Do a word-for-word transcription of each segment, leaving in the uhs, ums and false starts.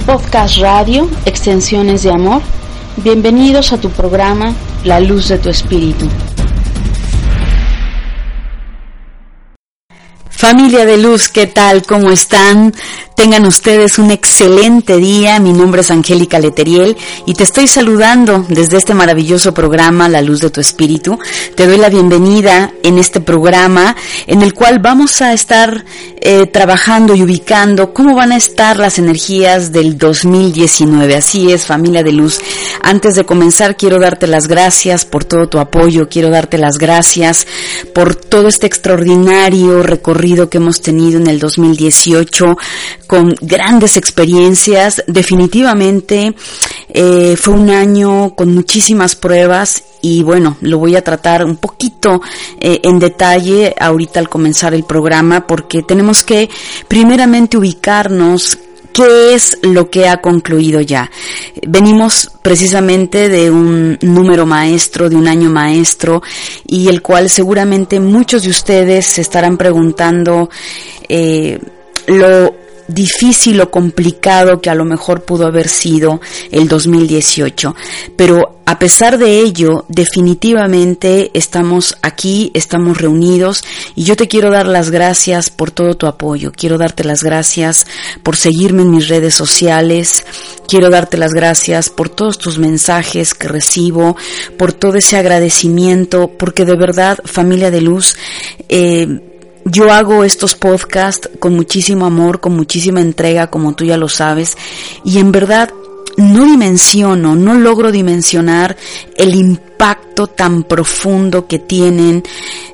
Podcast Radio, Extensiones de Amor. Bienvenidos a tu programa La Luz de tu Espíritu. Familia de Luz, ¿qué tal? ¿Cómo están? Tengan ustedes un excelente día. Mi nombre es Angélica Leteriel y te estoy saludando desde este maravilloso programa La Luz de tu Espíritu. Te doy la bienvenida en este programa en el cual vamos a estar eh, trabajando y ubicando cómo van a estar las energías del dos mil diecinueve. Así es, familia de Luz. Antes de comenzar, quiero darte las gracias por todo tu apoyo. Quiero darte las gracias por todo este extraordinario recorrido que hemos tenido en el dos mil dieciocho con grandes experiencias. Definitivamente eh, fue un año con muchísimas pruebas y bueno, lo voy a tratar un poquito eh, en detalle ahorita al comenzar el programa, porque tenemos que primeramente ubicarnos qué es lo que ha concluido ya. Venimos precisamente de un número maestro, de un año maestro, y el cual seguramente muchos de ustedes se estarán preguntando eh, lo difícil o complicado que a lo mejor pudo haber sido el dos mil dieciocho, pero a pesar de ello, definitivamente estamos aquí, estamos reunidos, y yo te quiero dar las gracias por todo tu apoyo. Quiero darte las gracias por seguirme en mis redes sociales, quiero darte las gracias por todos tus mensajes que recibo, por todo ese agradecimiento, porque de verdad, familia de Luz, eh, yo hago estos podcasts con muchísimo amor, con muchísima entrega, como tú ya lo sabes, y en verdad no dimensiono, no logro dimensionar el impacto tan profundo que tienen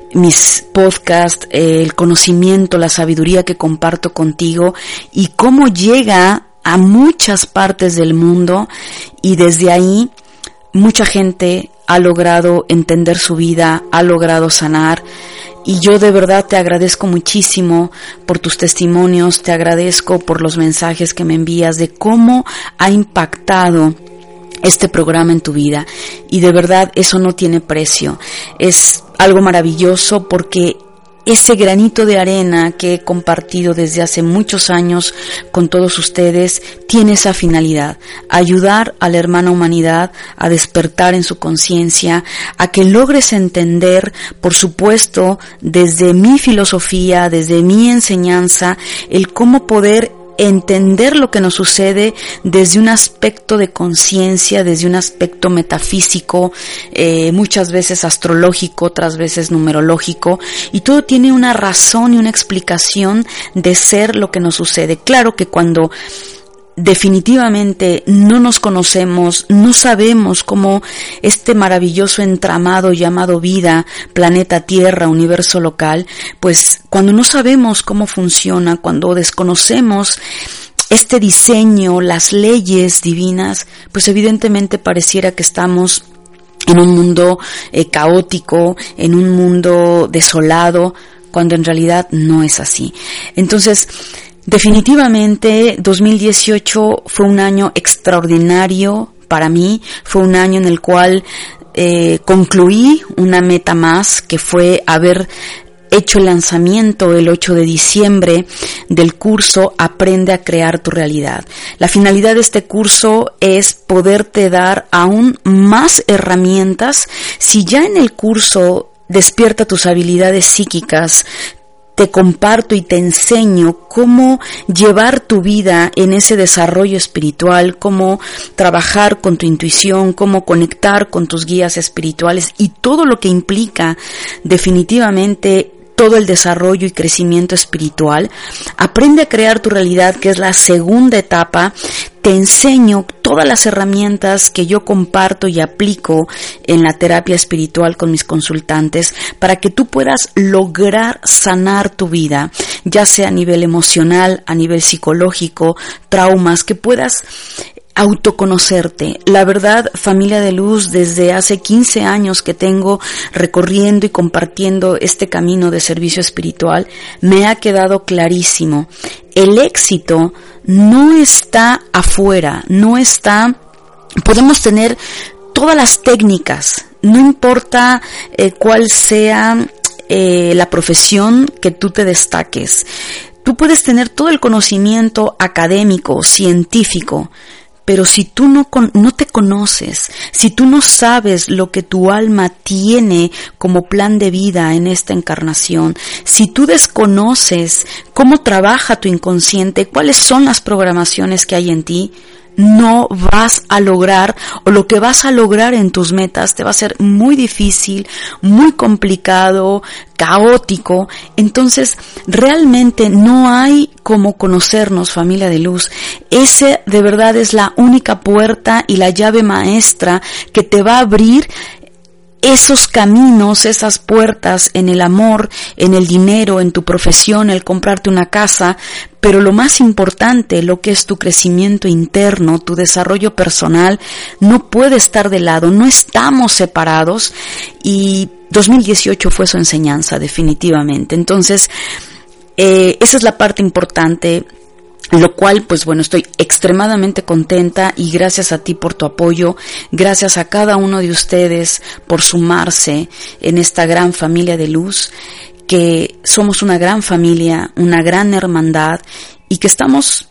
mis podcasts, el conocimiento, la sabiduría que comparto contigo y cómo llega a muchas partes del mundo, y desde ahí mucha gente ha logrado entender su vida, ha logrado sanar. Y yo de verdad te agradezco muchísimo por tus testimonios, te agradezco por los mensajes que me envías de cómo ha impactado este programa en tu vida. Y de verdad eso no tiene precio. Es algo maravilloso porque ese granito de arena que he compartido desde hace muchos años con todos ustedes tiene esa finalidad: ayudar a la hermana humanidad a despertar en su conciencia, a que logres entender, por supuesto, desde mi filosofía, desde mi enseñanza, el cómo poder entender lo que nos sucede desde un aspecto de conciencia, desde un aspecto metafísico, eh, muchas veces astrológico, otras veces numerológico, y todo tiene una razón y una explicación de ser lo que nos sucede. Claro que cuando definitivamente no nos conocemos, no sabemos cómo este maravilloso entramado llamado vida, planeta Tierra, universo local, pues cuando no sabemos cómo funciona, cuando desconocemos este diseño, las leyes divinas, pues evidentemente pareciera que estamos en un mundo eh, caótico, en un mundo desolado, cuando en realidad no es así. Entonces, definitivamente dos mil dieciocho fue un año extraordinario para mí, fue un año en el cual eh, concluí una meta más, que fue haber hecho el lanzamiento el ocho de diciembre del curso Aprende a Crear tu Realidad. La finalidad de este curso es poderte dar aún más herramientas. Si ya en el curso Despierta tus habilidades psíquicas, te comparto y te enseño cómo llevar tu vida en ese desarrollo espiritual, cómo trabajar con tu intuición, cómo conectar con tus guías espirituales y todo lo que implica definitivamente todo el desarrollo y crecimiento espiritual. Aprende a crear tu realidad, que es la segunda etapa. Te enseño todas las herramientas que yo comparto y aplico en la terapia espiritual con mis consultantes para que tú puedas lograr sanar tu vida, ya sea a nivel emocional, a nivel psicológico, traumas, que puedas autoconocerte. La verdad, familia de luz, desde hace quince años que tengo recorriendo y compartiendo este camino de servicio espiritual, me ha quedado clarísimo. El éxito no está afuera, no está, podemos tener todas las técnicas, no importa eh, cuál sea eh, la profesión que tú te destaques. Tú puedes tener todo el conocimiento académico, científico, pero si tú no, con, no te conoces, si tú no sabes lo que tu alma tiene como plan de vida en esta encarnación, si tú desconoces cómo trabaja tu inconsciente, cuáles son las programaciones que hay en ti, no vas a lograr, o lo que vas a lograr en tus metas te va a ser muy difícil, muy complicado, caótico. Entonces, realmente no hay como conocernos, familia de luz. Ese de verdad es la única puerta y la llave maestra que te va a abrir esos caminos, esas puertas en el amor, en el dinero, en tu profesión, el comprarte una casa, pero lo más importante, lo que es tu crecimiento interno, tu desarrollo personal, no puede estar de lado, no estamos separados, y dos mil dieciocho fue su enseñanza definitivamente. Entonces, eh, esa es la parte importante. Lo cual, pues bueno, estoy extremadamente contenta y gracias a ti por tu apoyo, gracias a cada uno de ustedes por sumarse en esta gran familia de luz, que somos una gran familia, una gran hermandad y que estamos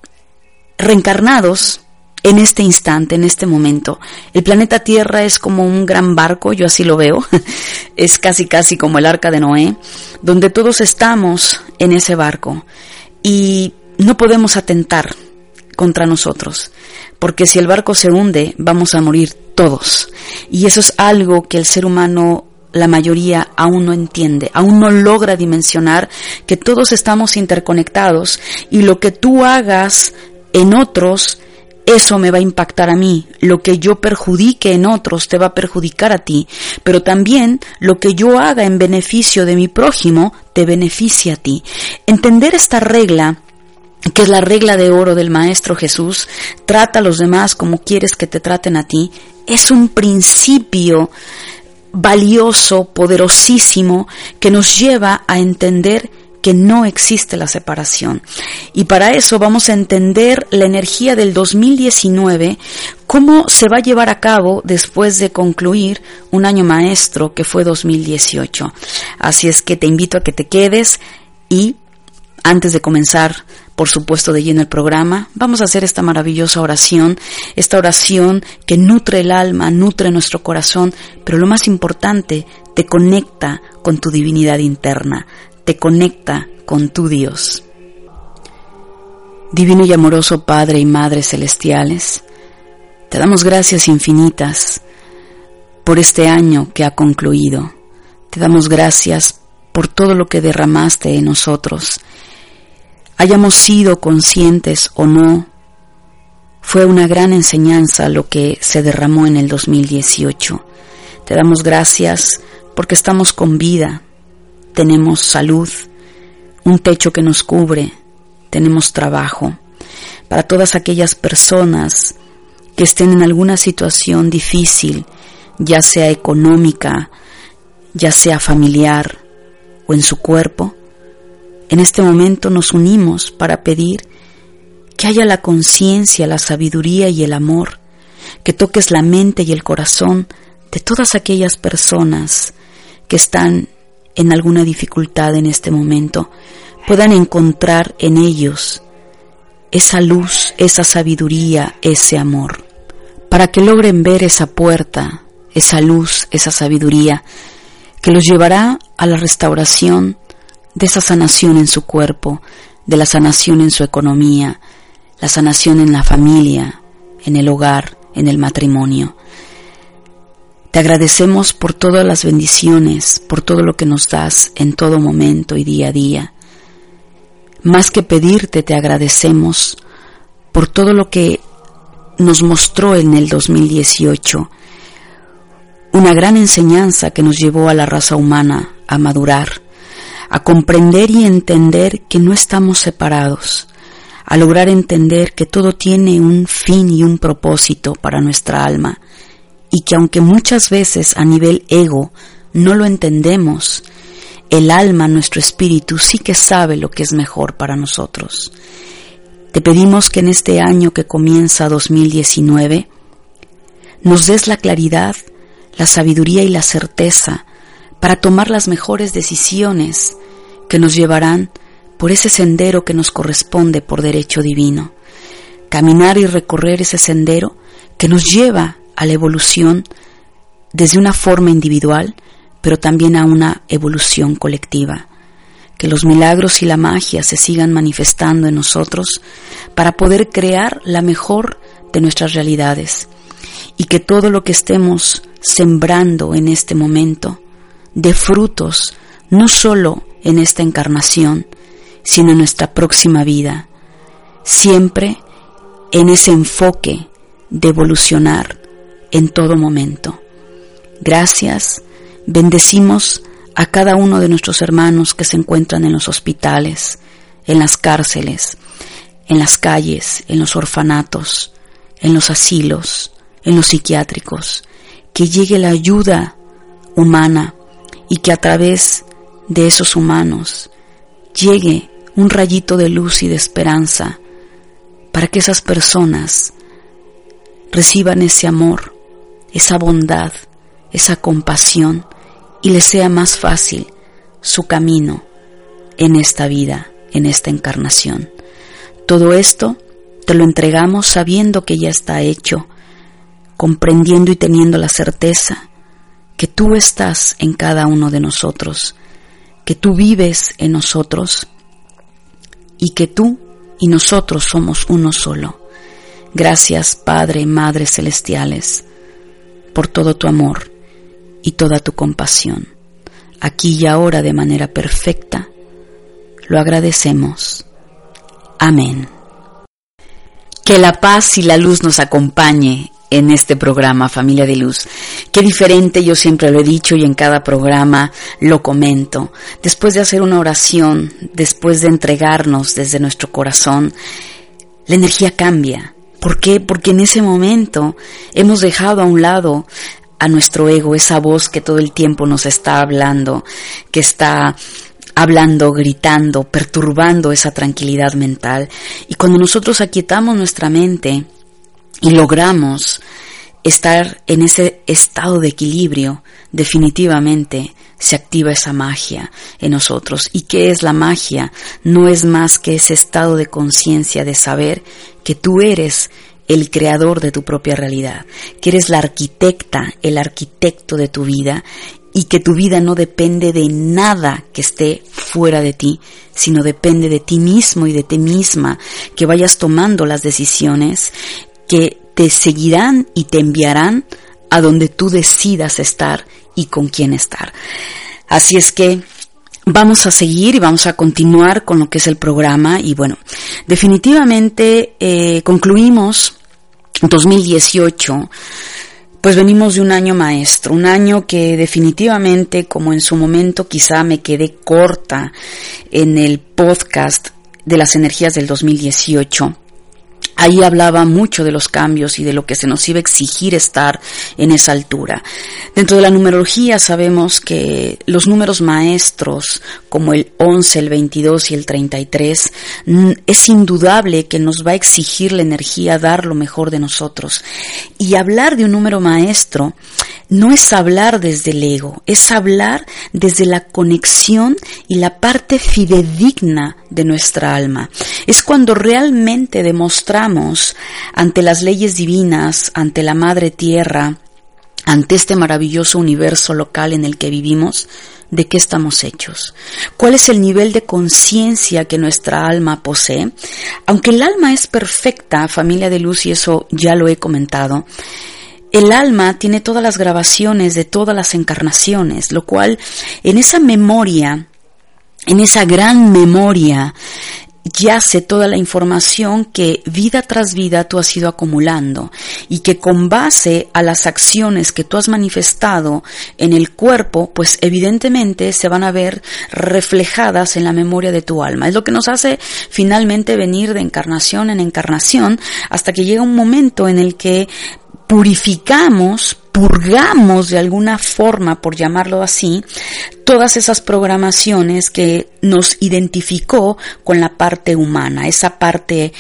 reencarnados en este instante, en este momento. El planeta Tierra es como un gran barco, yo así lo veo, es casi casi como el Arca de Noé, donde todos estamos en ese barco y no podemos atentar contra nosotros, porque si el barco se hunde, vamos a morir todos. Y eso es algo que el ser humano, la mayoría, aún no entiende, aún no logra dimensionar que todos estamos interconectados y lo que tú hagas en otros, eso me va a impactar a mí. Lo que yo perjudique en otros te va a perjudicar a ti, pero también lo que yo haga en beneficio de mi prójimo te beneficia a ti. Entender esta regla, que es la regla de oro del Maestro Jesús, trata a los demás como quieres que te traten a ti, es un principio valioso, poderosísimo, que nos lleva a entender que no existe la separación. Y para eso vamos a entender la energía del dos mil diecinueve, cómo se va a llevar a cabo después de concluir un año maestro que fue dos mil dieciocho. Así es que te invito a que te quedes y antes de comenzar, por supuesto, de lleno el programa, vamos a hacer esta maravillosa oración, esta oración que nutre el alma, nutre nuestro corazón, pero lo más importante, te conecta con tu divinidad interna, te conecta con tu Dios. Divino y amoroso Padre y Madre celestiales, te damos gracias infinitas por este año que ha concluido. Te damos gracias por todo lo que derramaste en nosotros. Hayamos sido conscientes o no, fue una gran enseñanza lo que se derramó en el dos mil dieciocho. Te damos gracias porque estamos con vida, tenemos salud, un techo que nos cubre, tenemos trabajo. Para todas aquellas personas que estén en alguna situación difícil, ya sea económica, ya sea familiar o en su cuerpo, en este momento nos unimos para pedir que haya la conciencia, la sabiduría y el amor, que toques la mente y el corazón de todas aquellas personas que están en alguna dificultad en este momento, puedan encontrar en ellos esa luz, esa sabiduría, ese amor, para que logren ver esa puerta, esa luz, esa sabiduría, que los llevará a la restauración de esa sanación en su cuerpo, de la sanación en su economía, la sanación en la familia, en el hogar, en el matrimonio. Te agradecemos por todas las bendiciones, por todo lo que nos das en todo momento y día a día. Más que pedirte, te agradecemos por todo lo que nos mostró en el dos mil dieciocho, una gran enseñanza que nos llevó a la raza humana a madurar, a comprender y entender que no estamos separados, a lograr entender que todo tiene un fin y un propósito para nuestra alma, y que aunque muchas veces a nivel ego no lo entendemos, el alma, nuestro espíritu, sí que sabe lo que es mejor para nosotros. Te pedimos que en este año que comienza dos mil diecinueve, nos des la claridad, la sabiduría y la certeza para tomar las mejores decisiones que nos llevarán por ese sendero que nos corresponde por derecho divino. Caminar y recorrer ese sendero que nos lleva a la evolución desde una forma individual, pero también a una evolución colectiva. Que los milagros y la magia se sigan manifestando en nosotros para poder crear la mejor de nuestras realidades, y que todo lo que estemos sembrando en este momento dé frutos, no solo en esta encarnación, sino en nuestra próxima vida, siempre en ese enfoque de evolucionar en todo momento. Gracias, bendecimos a cada uno de nuestros hermanos que se encuentran en los hospitales, en las cárceles, en las calles, en los orfanatos, en los asilos, en los psiquiátricos, que llegue la ayuda humana y que a través de esos humanos llegue un rayito de luz y de esperanza para que esas personas reciban ese amor, esa bondad, esa compasión y les sea más fácil su camino en esta vida, en esta encarnación. Todo esto te lo entregamos sabiendo que ya está hecho, comprendiendo y teniendo la certeza que tú estás en cada uno de nosotros, que tú vives en nosotros y que tú y nosotros somos uno solo. Gracias, Padre, Madre celestiales, por todo tu amor y toda tu compasión. Aquí y ahora de manera perfecta, lo agradecemos. Amén. Que la paz y la luz nos acompañe en este programa, Familia de Luz. Qué diferente, yo siempre lo he dicho y en cada programa lo comento. Después de hacer una oración, después de entregarnos desde nuestro corazón, la energía cambia. ¿Por qué? Porque en ese momento hemos dejado a un lado a nuestro ego, esa voz que todo el tiempo nos está hablando, que está hablando, gritando, perturbando esa tranquilidad mental. Y cuando nosotros aquietamos nuestra mente y logramos estar en ese estado de equilibrio, definitivamente se activa esa magia en nosotros. ¿Y qué es la magia? No es más que ese estado de conciencia de saber que tú eres el creador de tu propia realidad, que eres la arquitecta, el arquitecto de tu vida, y que tu vida no depende de nada que esté fuera de ti, sino depende de ti mismo y de ti misma, que vayas tomando las decisiones que te seguirán y te enviarán a donde tú decidas estar y con quién estar. Así es que vamos a seguir y vamos a continuar con lo que es el programa. Y bueno, definitivamente eh, concluimos dos mil dieciocho, pues venimos de un año maestro, un año que definitivamente, como en su momento quizá me quedé corta en el podcast de las energías del dos mil dieciocho, ahí hablaba mucho de los cambios y de lo que se nos iba a exigir estar en esa altura. Dentro de la numerología sabemos que los números maestros como el once, el veintidós y el treinta y tres es indudable que nos va a exigir la energía dar lo mejor de nosotros. Y hablar de un número maestro no es hablar desde el ego, es hablar desde la conexión y la parte fidedigna de nuestra alma. Es cuando realmente demostramos ante las leyes divinas, ante la Madre Tierra, ante este maravilloso universo local en el que vivimos, de qué estamos hechos, cuál es el nivel de conciencia que nuestra alma posee. Aunque el alma es perfecta, familia de luz, y eso ya lo he comentado, el alma tiene todas las grabaciones de todas las encarnaciones, lo cual en esa memoria, en esa gran memoria, yace toda la información que vida tras vida tú has ido acumulando y que con base a las acciones que tú has manifestado en el cuerpo, pues evidentemente se van a ver reflejadas en la memoria de tu alma. Es lo que nos hace finalmente venir de encarnación en encarnación hasta que llega un momento en el que purificamos purgamos de alguna forma, por llamarlo así, todas esas programaciones que nos identificó con la parte humana, esa parte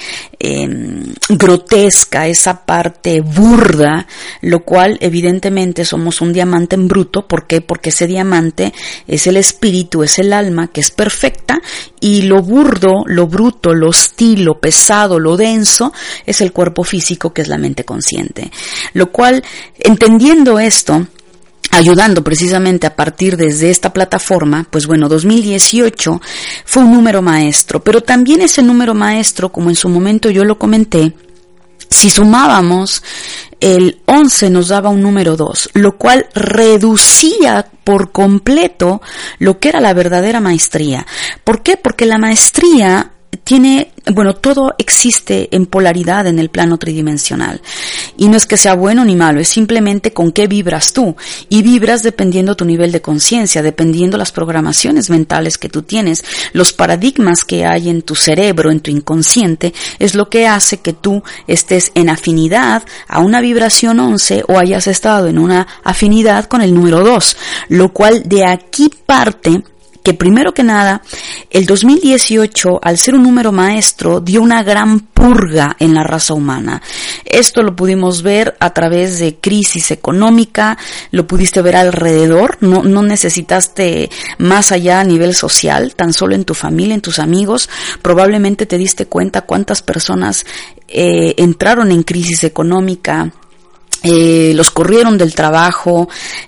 eh, grotesca, esa parte burda, lo cual evidentemente somos un diamante en bruto. ¿Por qué? Porque ese diamante es el espíritu, es el alma, que es perfecta, y lo burdo, lo bruto, lo hostil, lo pesado, lo denso, es el cuerpo físico, que es la mente consciente. Lo cual, entendiendo esto, ayudando precisamente a partir desde esta plataforma, pues bueno, dos mil dieciocho fue un número maestro, pero también ese número maestro, como en su momento yo lo comenté, si sumábamos el once nos daba un número dos, lo cual reducía por completo lo que era la verdadera maestría. ¿Por qué? Porque la maestría tiene, bueno, todo existe en polaridad en el plano tridimensional. Y no es que sea bueno ni malo, es simplemente con qué vibras tú. Y vibras dependiendo tu nivel de conciencia, dependiendo las programaciones mentales que tú tienes, los paradigmas que hay en tu cerebro, en tu inconsciente, es lo que hace que tú estés en afinidad a una vibración once o hayas estado en una afinidad con el número dos. Lo cual de aquí parte que primero que nada, el dos mil dieciocho, al ser un número maestro, dio una gran purga en la raza humana. Esto lo pudimos ver a través de crisis económica, lo pudiste ver alrededor, no, no necesitaste más allá a nivel social, tan solo en tu familia, en tus amigos, probablemente te diste cuenta cuántas personas eh, entraron en crisis económica. Eh, los corrieron del trabajo,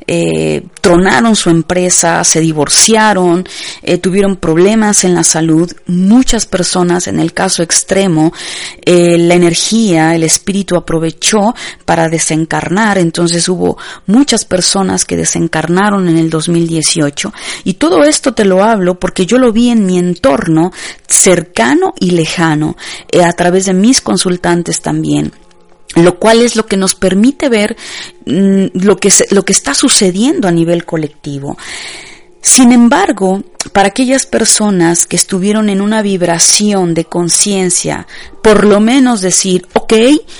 eh, tronaron su empresa, se divorciaron, eh, tuvieron problemas en la salud. Muchas personas, en el caso extremo, eh, la energía, el espíritu aprovechó para desencarnar. Entonces hubo muchas personas que desencarnaron en el dos mil dieciocho, y todo esto te lo hablo porque yo lo vi en mi entorno cercano y lejano, eh, a través de mis consultantes también. Lo cual es lo que nos permite ver mmm, lo que se, lo que está sucediendo a nivel colectivo. Sin embargo, para aquellas personas que estuvieron en una vibración de conciencia, por lo menos decir, ok,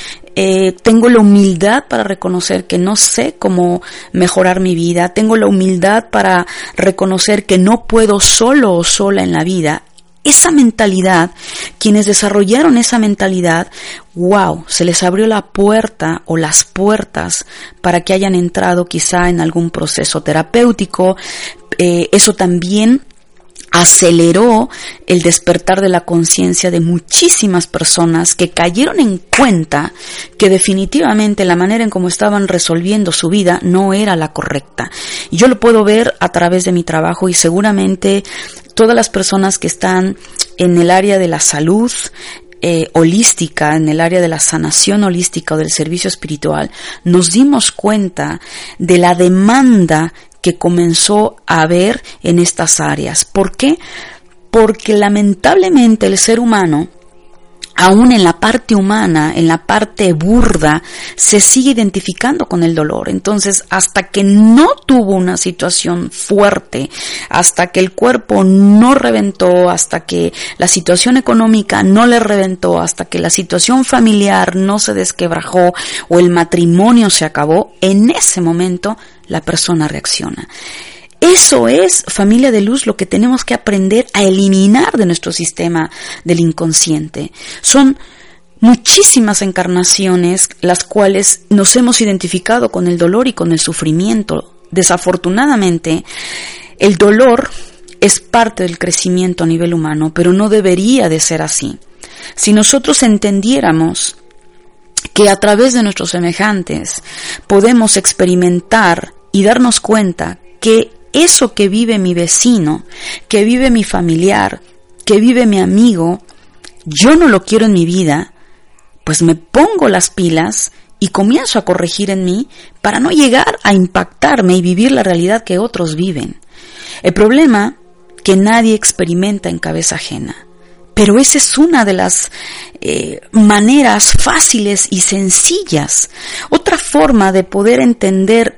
eh, tengo la humildad para reconocer que no sé cómo mejorar mi vida, tengo la humildad para reconocer que no puedo solo o sola en la vida. Esa mentalidad, quienes desarrollaron esa mentalidad, wow, se les abrió la puerta o las puertas para que hayan entrado quizá en algún proceso terapéutico. Eh, eso también aceleró el despertar de la conciencia de muchísimas personas que cayeron en cuenta que definitivamente la manera en cómo estaban resolviendo su vida no era la correcta. Y yo lo puedo ver a través de mi trabajo, y seguramente todas las personas que están en el área de la salud eh, holística, en el área de la sanación holística o del servicio espiritual, nos dimos cuenta de la demanda que comenzó a haber en estas áreas. ¿Por qué? Porque lamentablemente el ser humano, aún en la parte humana, en la parte burda, se sigue identificando con el dolor. Entonces, hasta que no tuvo una situación fuerte, hasta que el cuerpo no reventó, hasta que la situación económica no le reventó, hasta que la situación familiar no se desquebrajó o el matrimonio se acabó, en ese momento la persona reacciona. Eso es, familia de luz, lo que tenemos que aprender a eliminar de nuestro sistema del inconsciente. Son muchísimas encarnaciones las cuales nos hemos identificado con el dolor y con el sufrimiento. Desafortunadamente, el dolor es parte del crecimiento a nivel humano, pero no debería de ser así. Si nosotros entendiéramos que a través de nuestros semejantes podemos experimentar y darnos cuenta que eso que vive mi vecino, que vive mi familiar, que vive mi amigo, yo no lo quiero en mi vida, pues me pongo las pilas y comienzo a corregir en mí para no llegar a impactarme y vivir la realidad que otros viven. El problema que nadie experimenta en cabeza ajena. Pero esa es una de las eh, maneras fáciles y sencillas. Otra forma de poder entender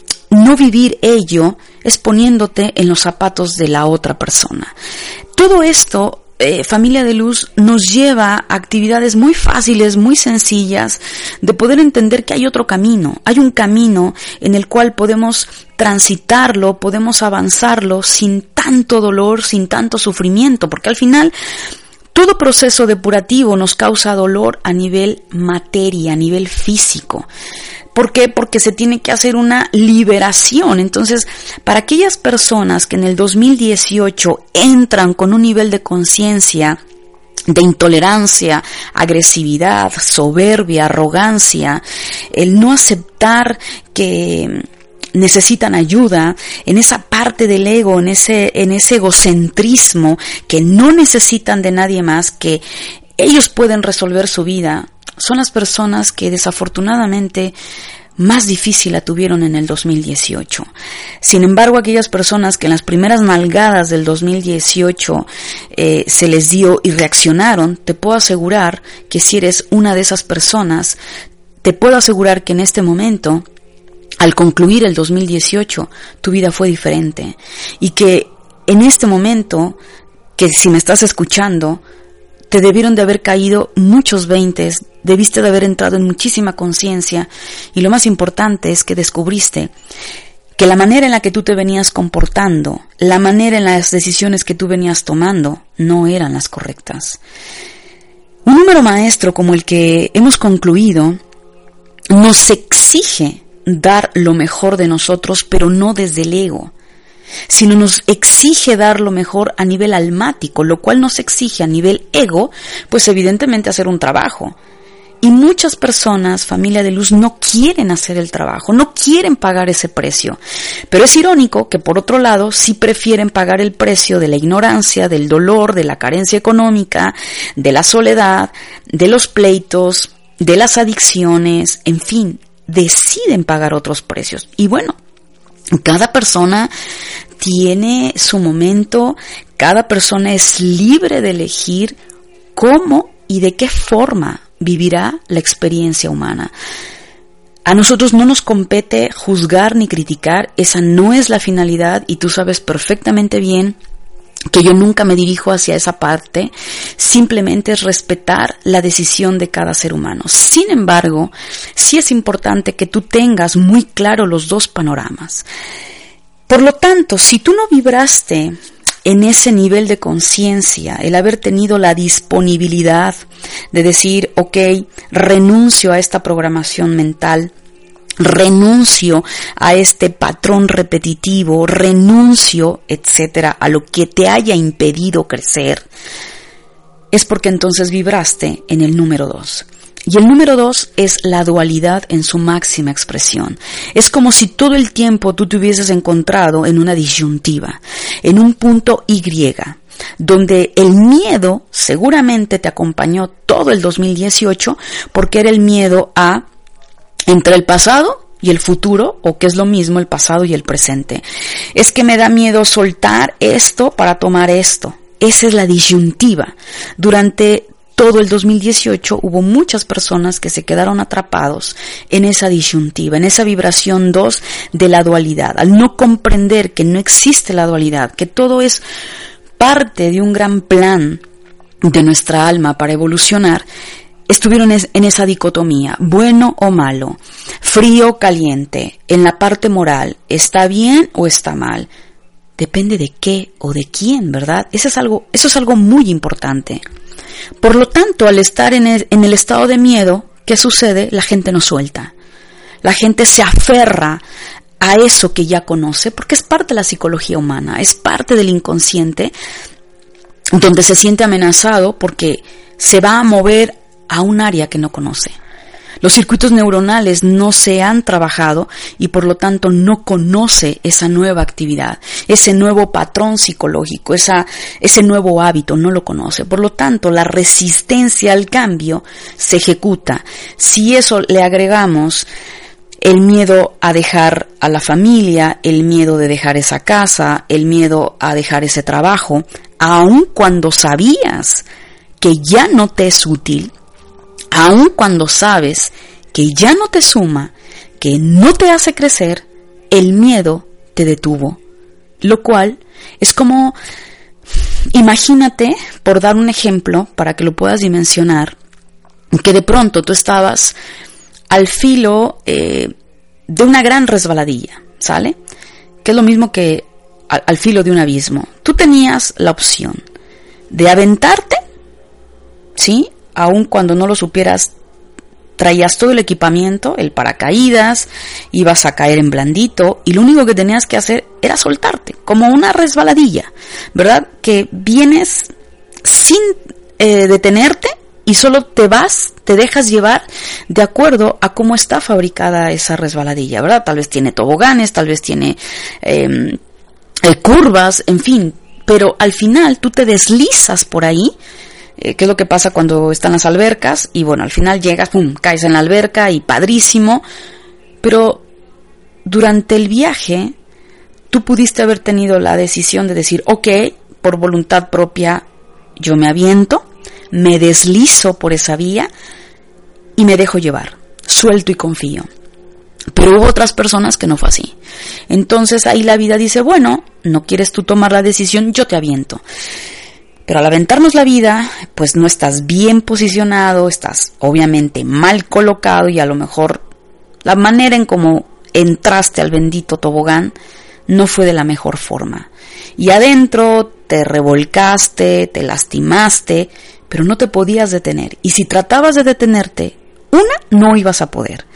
no vivir ello es poniéndote en los zapatos de la otra persona. Todo esto eh, Familia de Luz nos lleva a actividades muy fáciles, muy sencillas, de poder entender que hay otro camino, hay un camino en el cual podemos transitarlo, podemos avanzarlo sin tanto dolor, sin tanto sufrimiento, porque al final todo proceso depurativo nos causa dolor a nivel materia, a nivel físico. ¿Por qué? Porque se tiene que hacer una liberación. Entonces, para aquellas personas que en el dos mil dieciocho entran con un nivel de conciencia de intolerancia, agresividad, soberbia, arrogancia, el no aceptar que necesitan ayuda, en esa parte del ego, en ese, en ese egocentrismo, que no necesitan de nadie más, que ellos pueden resolver su vida, son las personas que desafortunadamente más difícil la tuvieron en el dos mil dieciocho. Sin embargo, aquellas personas que en las primeras nalgadas del dos mil dieciocho eh, se les dio y reaccionaron, te puedo asegurar que si eres una de esas personas, te puedo asegurar que en este momento, al concluir el dos mil dieciocho, tu vida fue diferente. Y que en este momento, que si me estás escuchando, te debieron de haber caído muchos veintes, debiste de haber entrado en muchísima conciencia, y lo más importante es que descubriste que la manera en la que tú te venías comportando, la manera en las decisiones que tú venías tomando, no eran las correctas. Un número maestro como el que hemos concluido nos exige dar lo mejor de nosotros, pero no desde el ego, sino nos exige dar lo mejor a nivel almático, lo cual nos exige a nivel ego, pues evidentemente hacer un trabajo. Y muchas personas, Familia de Luz, no quieren hacer el trabajo, no quieren pagar ese precio. Pero es irónico que por otro lado sí prefieren pagar el precio de la ignorancia, del dolor, de la carencia económica, de la soledad, de los pleitos, de las adicciones, en fin, deciden pagar otros precios. Y bueno, cada persona tiene su momento, cada persona es libre de elegir cómo y de qué forma vivirá la experiencia humana. A nosotros no nos compete juzgar ni criticar, esa no es la finalidad, y tú sabes perfectamente bien que yo nunca me dirijo hacia esa parte, simplemente es respetar la decisión de cada ser humano. Sin embargo, sí es importante que tú tengas muy claro los dos panoramas. Por lo tanto, si tú no vibraste en ese nivel de conciencia, el haber tenido la disponibilidad de decir, ok, renuncio a esta programación mental, renuncio a este patrón repetitivo, renuncio, etcétera, a lo que te haya impedido crecer, es porque entonces vibraste en el número dos. Y el número dos es la dualidad en su máxima expresión. Es como si todo el tiempo tú te hubieses encontrado en una disyuntiva, en un punto Y, donde el miedo seguramente te acompañó todo el dos mil dieciocho, porque era el miedo a entre el pasado y el futuro, o que es lo mismo el pasado y el presente. Es que me da miedo soltar esto para tomar esto. Esa es la disyuntiva. Durante todo el dos mil dieciocho hubo muchas personas que se quedaron atrapados en esa disyuntiva, en esa vibración dos de la dualidad. Al no comprender que no existe la dualidad, que todo es parte de un gran plan de nuestra alma para evolucionar, estuvieron en esa dicotomía, bueno o malo, frío o caliente, en la parte moral, ¿está bien o está mal? Depende de qué o de quién, ¿verdad? Eso es algo, eso es algo muy importante. Por lo tanto, al estar en el, en el estado de miedo, ¿qué sucede? La gente no suelta. La gente se aferra a eso que ya conoce, porque es parte de la psicología humana, es parte del inconsciente, donde se siente amenazado porque se va a mover a un área que no conoce. Los circuitos neuronales no se han trabajado y por lo tanto no conoce esa nueva actividad, ese nuevo patrón psicológico, esa, ese nuevo hábito, no lo conoce. Por lo tanto, la resistencia al cambio se ejecuta. Si eso le agregamos el miedo a dejar a la familia, el miedo de dejar esa casa, el miedo a dejar ese trabajo, aun cuando sabías que ya no te es útil, aun cuando sabes que ya no te suma, que no te hace crecer, el miedo te detuvo. Lo cual es como imagínate, por dar un ejemplo, para que lo puedas dimensionar, que de pronto tú estabas al filo eh, de una gran resbaladilla, ¿sale? Que es lo mismo que al, al filo de un abismo. Tú tenías la opción de aventarte, ¿sí? Aun cuando no lo supieras, traías todo el equipamiento, el paracaídas, ibas a caer en blandito y lo único que tenías que hacer era soltarte, como una resbaladilla, ¿verdad? Que vienes sin eh, detenerte y solo te vas, te dejas llevar de acuerdo a cómo está fabricada esa resbaladilla, ¿verdad? Tal vez tiene toboganes, tal vez tiene eh, eh, curvas, en fin, pero al final tú te deslizas por ahí. Eh, ¿Qué es lo que pasa cuando están las albercas? Y bueno, al final llegas, pum, caes en la alberca y padrísimo. Pero durante el viaje, tú pudiste haber tenido la decisión de decir, ok, por voluntad propia, yo me aviento, me deslizo por esa vía y me dejo llevar, suelto y confío. Pero hubo otras personas que no fue así. Entonces ahí la vida dice, bueno, no quieres tú tomar la decisión, yo te aviento. Pero al aventarnos la vida, pues no estás bien posicionado, estás obviamente mal colocado y a lo mejor la manera en cómo entraste al bendito tobogán no fue de la mejor forma. Y adentro te revolcaste, te lastimaste, pero no te podías detener. Y si tratabas de detenerte, una, no ibas a poder.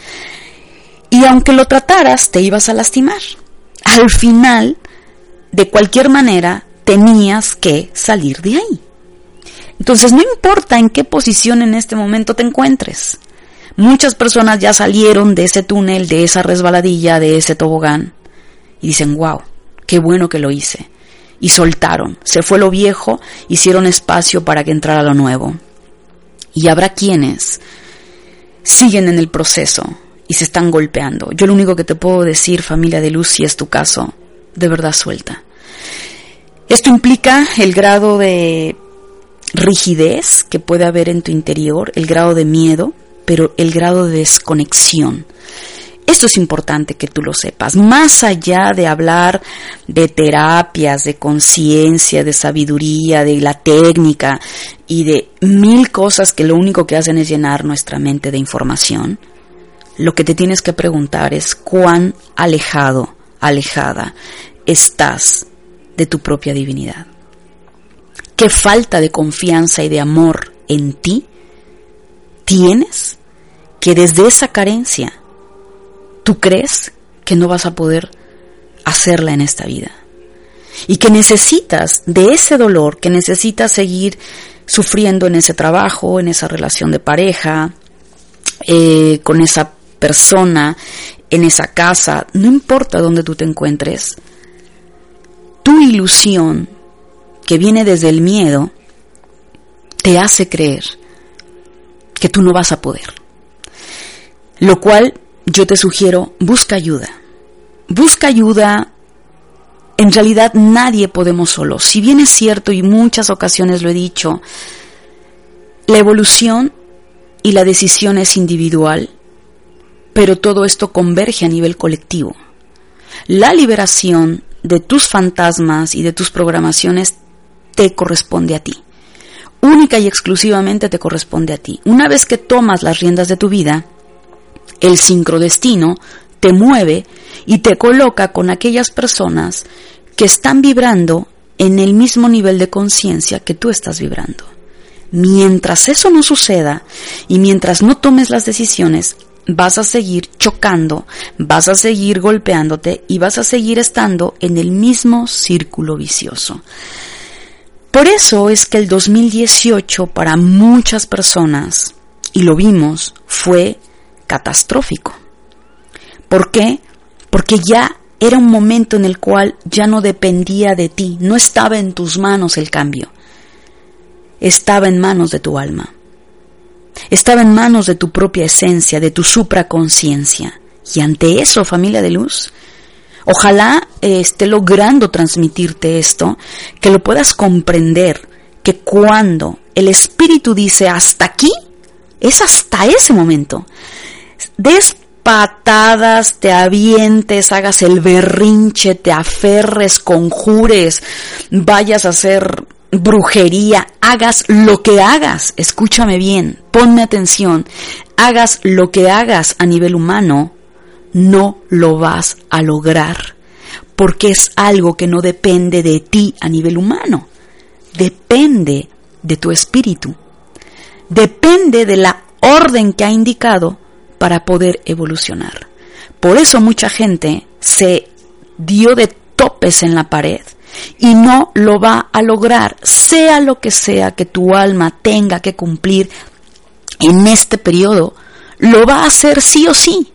Y aunque lo trataras, te ibas a lastimar. Al final, de cualquier manera, tenías que salir de ahí. Entonces no importa en qué posición en este momento te encuentres. Muchas personas ya salieron de ese túnel, de esa resbaladilla, de ese tobogán y dicen, wow, qué bueno que lo hice. Y soltaron, se fue lo viejo, hicieron espacio para que entrara lo nuevo. Y habrá quienes siguen en el proceso y se están golpeando. Yo lo único que te puedo decir, familia de luz, si es tu caso, de verdad suelta. Esto implica el grado de rigidez que puede haber en tu interior, el grado de miedo, pero el grado de desconexión. Eso es importante que tú lo sepas. Más allá de hablar de terapias, de conciencia, de sabiduría, de la técnica y de mil cosas que lo único que hacen es llenar nuestra mente de información, lo que te tienes que preguntar es cuán alejado, alejada estás de tu propia divinidad. ¿Qué falta de confianza y de amor en ti tienes que desde esa carencia tú crees que no vas a poder hacerla en esta vida? Y que necesitas de ese dolor, que necesitas seguir sufriendo en ese trabajo, en esa relación de pareja, eh, con esa persona, en esa casa, no importa dónde tú te encuentres. Tu ilusión, que viene desde el miedo, te hace creer que tú no vas a poder. Lo cual yo te sugiero, busca ayuda. Busca ayuda. En realidad nadie podemos solos. Si bien es cierto, y muchas ocasiones lo he dicho, la evolución y la decisión es individual, pero todo esto converge a nivel colectivo. La liberación de tus fantasmas y de tus programaciones te corresponde a ti. Única y exclusivamente te corresponde a ti. Una vez que tomas las riendas de tu vida, el sincrodestino te mueve y te coloca con aquellas personas que están vibrando en el mismo nivel de conciencia que tú estás vibrando. Mientras eso no suceda y mientras no tomes las decisiones, vas a seguir chocando, vas a seguir golpeándote y vas a seguir estando en el mismo círculo vicioso. Por eso es que el dos mil dieciocho para muchas personas, y lo vimos, fue catastrófico. ¿Por qué? Porque ya era un momento en el cual ya no dependía de ti, no estaba en tus manos el cambio, estaba en manos de tu alma. Estaba en manos de tu propia esencia, de tu supraconciencia. Y ante eso, familia de luz, ojalá eh, esté logrando transmitirte esto, que lo puedas comprender, que cuando el espíritu dice hasta aquí, es hasta ese momento. Des patadas, te avientes, hagas el berrinche, te aferres, conjures, vayas a hacer brujería, hagas lo que hagas, escúchame bien, ponme atención, hagas lo que hagas a nivel humano, no lo vas a lograr, porque es algo que no depende de ti a nivel humano, depende de tu espíritu, depende de la orden que ha indicado para poder evolucionar. Por eso mucha gente se dio de topes en la pared y no lo va a lograr, sea lo que sea que tu alma tenga que cumplir en este periodo, lo va a hacer sí o sí.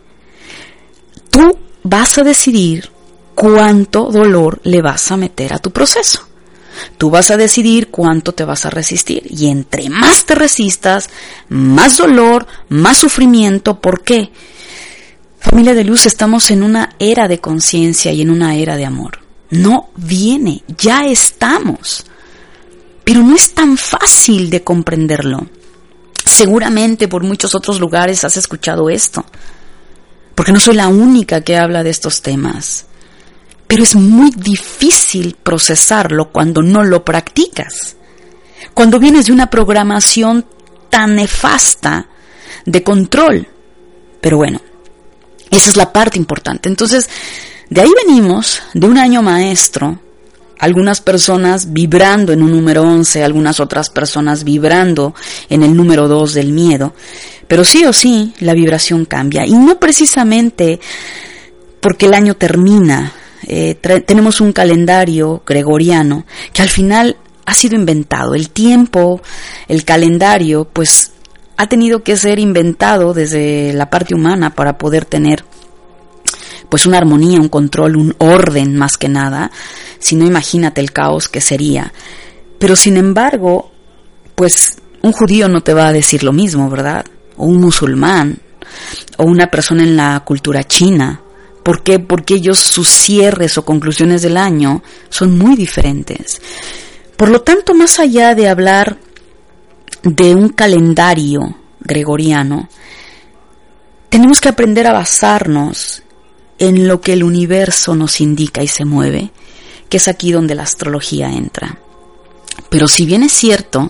Tú vas a decidir cuánto dolor le vas a meter a tu proceso. Tú vas a decidir cuánto te vas a resistir, y entre más te resistas, más dolor, más sufrimiento. ¿Por qué? Familia de luz, estamos en una era de conciencia y en una era de amor. No viene, ya estamos. Pero no es tan fácil de comprenderlo. Seguramente por muchos otros lugares has escuchado esto, porque no soy la única que habla de estos temas. Pero es muy difícil procesarlo cuando no lo practicas. Cuando vienes de una programación tan nefasta de control. Pero bueno, esa es la parte importante. Entonces, de ahí venimos, de un año maestro, algunas personas vibrando en un número once, algunas otras personas vibrando en el número dos del miedo. Pero sí o sí, la vibración cambia. Y no precisamente porque el año termina. Eh, tra- tenemos un calendario gregoriano que al final ha sido inventado. El tiempo, el calendario, pues ha tenido que ser inventado desde la parte humana para poder tener pues una armonía, un control, un orden más que nada. Si no, imagínate el caos que sería. Pero sin embargo, pues un judío no te va a decir lo mismo, ¿verdad? O un musulmán, o una persona en la cultura china. ¿Por qué? Porque ellos, sus cierres o conclusiones del año son muy diferentes. Por lo tanto, más allá de hablar de un calendario gregoriano, tenemos que aprender a basarnos en lo que el universo nos indica y se mueve, que es aquí donde la astrología entra. Pero si bien es cierto,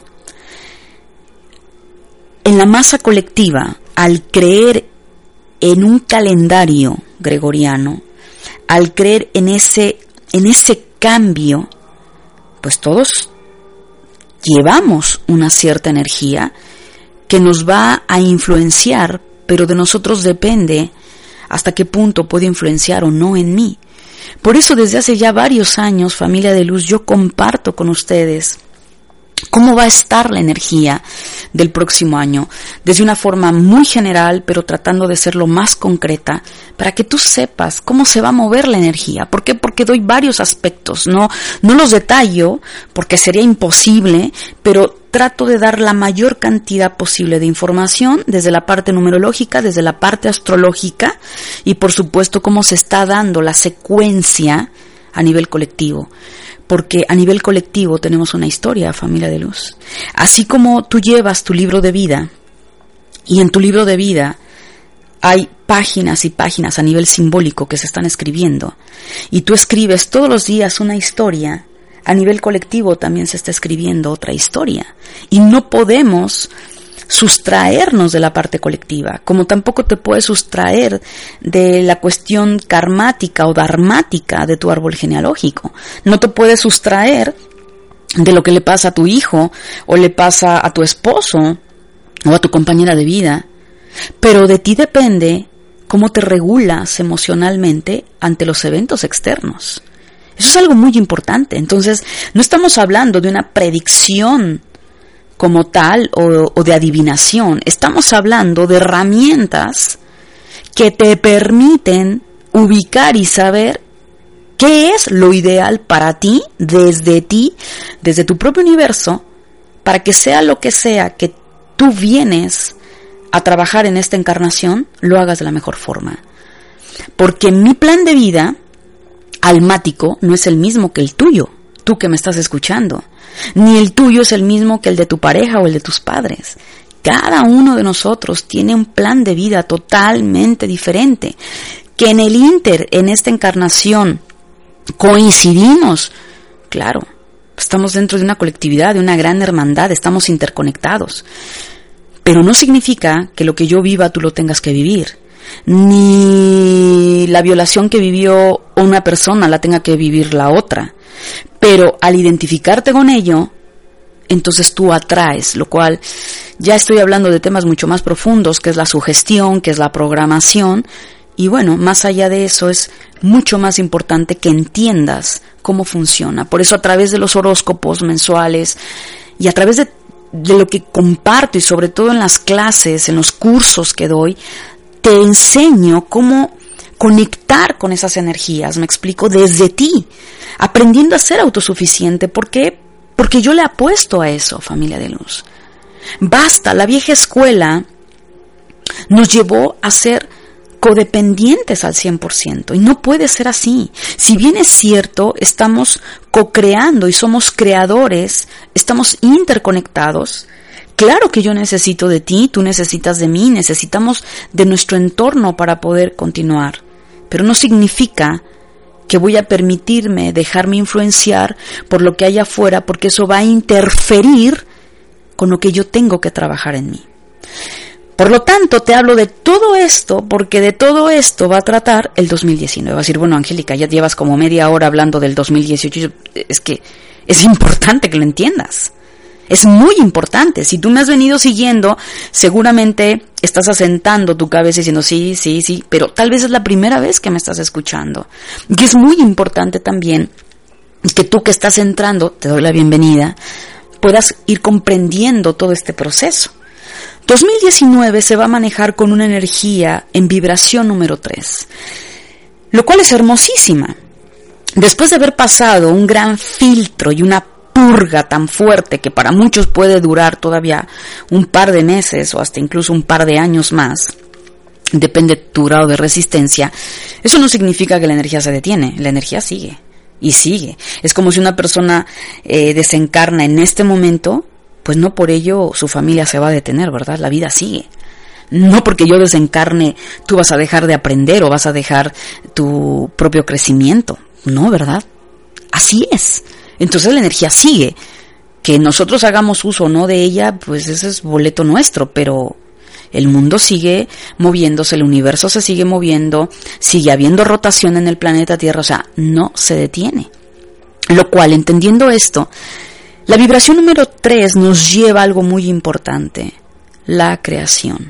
en la masa colectiva, al creer en un calendario gregoriano, al creer en ese, en ese cambio, pues todos llevamos una cierta energía que nos va a influenciar, pero de nosotros depende hasta qué punto puede influenciar o no en mí. Por eso desde hace ya varios años, familia de luz, yo comparto con ustedes cómo va a estar la energía del próximo año, desde una forma muy general, pero tratando de ser lo más concreta, para que tú sepas cómo se va a mover la energía. ¿Por qué? Porque doy varios aspectos, no, no los detallo, porque sería imposible, pero trato de dar la mayor cantidad posible de información, desde la parte numerológica, desde la parte astrológica, y por supuesto cómo se está dando la secuencia a nivel colectivo. Porque a nivel colectivo tenemos una historia, familia de luz. Así como tú llevas tu libro de vida, y en tu libro de vida hay páginas y páginas a nivel simbólico que se están escribiendo, y tú escribes todos los días una historia, a nivel colectivo también se está escribiendo otra historia. Y no podemos sustraernos de la parte colectiva, como tampoco te puedes sustraer de la cuestión karmática o dharmática de tu árbol genealógico. No te puedes sustraer de lo que le pasa a tu hijo o le pasa a tu esposo o a tu compañera de vida, pero de ti depende cómo te regulas emocionalmente ante los eventos externos. Eso es algo muy importante. Entonces, no estamos hablando de una predicción como tal o, o de adivinación. Estamos hablando de herramientas que te permiten ubicar y saber qué es lo ideal para ti, desde ti, desde tu propio universo, para que sea lo que sea que tú vienes a trabajar en esta encarnación, lo hagas de la mejor forma. Porque mi plan de vida almático no es el mismo que el tuyo, tú que me estás escuchando. Ni el tuyo es el mismo que el de tu pareja o el de tus padres. Cada uno de nosotros tiene un plan de vida totalmente diferente. Que en el ínter, en esta encarnación, coincidimos, claro, Estamos dentro de una colectividad, de una gran hermandad, estamos interconectados. Pero no significa que lo que yo viva tú lo tengas que vivir. Ni la violación que vivió una persona la tenga que vivir la otra. Pero al identificarte con ello, entonces tú atraes, lo cual ya estoy hablando de temas mucho más profundos, que es la sugestión, que es la programación. Y bueno, más allá de eso es mucho más importante que entiendas cómo funciona. Por eso a través de los horóscopos mensuales y a través de, de lo que comparto y sobre todo en las clases, en los cursos que doy, te enseño cómo conectar con esas energías, me explico, desde ti, aprendiendo a ser autosuficiente. ¿Por qué? Porque yo le apuesto a eso, familia de luz. Basta, la vieja escuela nos llevó a ser codependientes al cien por ciento y no puede ser así. Si bien es cierto, estamos co-creando y somos creadores, estamos interconectados. Claro que yo necesito de ti, tú necesitas de mí, necesitamos de nuestro entorno para poder continuar, pero no significa que voy a permitirme dejarme influenciar por lo que hay afuera, porque eso va a interferir con lo que yo tengo que trabajar en mí. Por lo tanto, te hablo de todo esto, porque de todo esto va a tratar el dos mil diecinueve. Va a decir, bueno, Angélica, ya llevas como media hora hablando del dos mil dieciocho. Es que es importante que lo entiendas. Es muy importante. Si tú me has venido siguiendo, seguramente estás asentando tu cabeza diciendo sí, sí, sí, pero tal vez es la primera vez que me estás escuchando. Y es muy importante también que tú que estás entrando, te doy la bienvenida, puedas ir comprendiendo todo este proceso. dos mil diecinueve se va a manejar con una energía en vibración número tres, lo cual es hermosísima. Después de haber pasado un gran filtro y una purga tan fuerte que para muchos puede durar todavía un par de meses o hasta incluso un par de años más, depende de tu grado de resistencia, eso no significa que la energía se detiene, la energía sigue y sigue. Es como si una persona eh, desencarna en este momento, pues no por ello su familia se va a detener, ¿verdad? La vida sigue. No porque yo desencarne tú vas a dejar de aprender o vas a dejar tu propio crecimiento. No, ¿verdad? Así es. Entonces la energía sigue. Que nosotros hagamos uso o no de ella, pues ese es boleto nuestro, pero el mundo sigue moviéndose, el universo se sigue moviendo, sigue habiendo rotación en el planeta Tierra, o sea, no se detiene. Lo cual, entendiendo esto, la vibración número tres nos lleva a algo muy importante, la creación,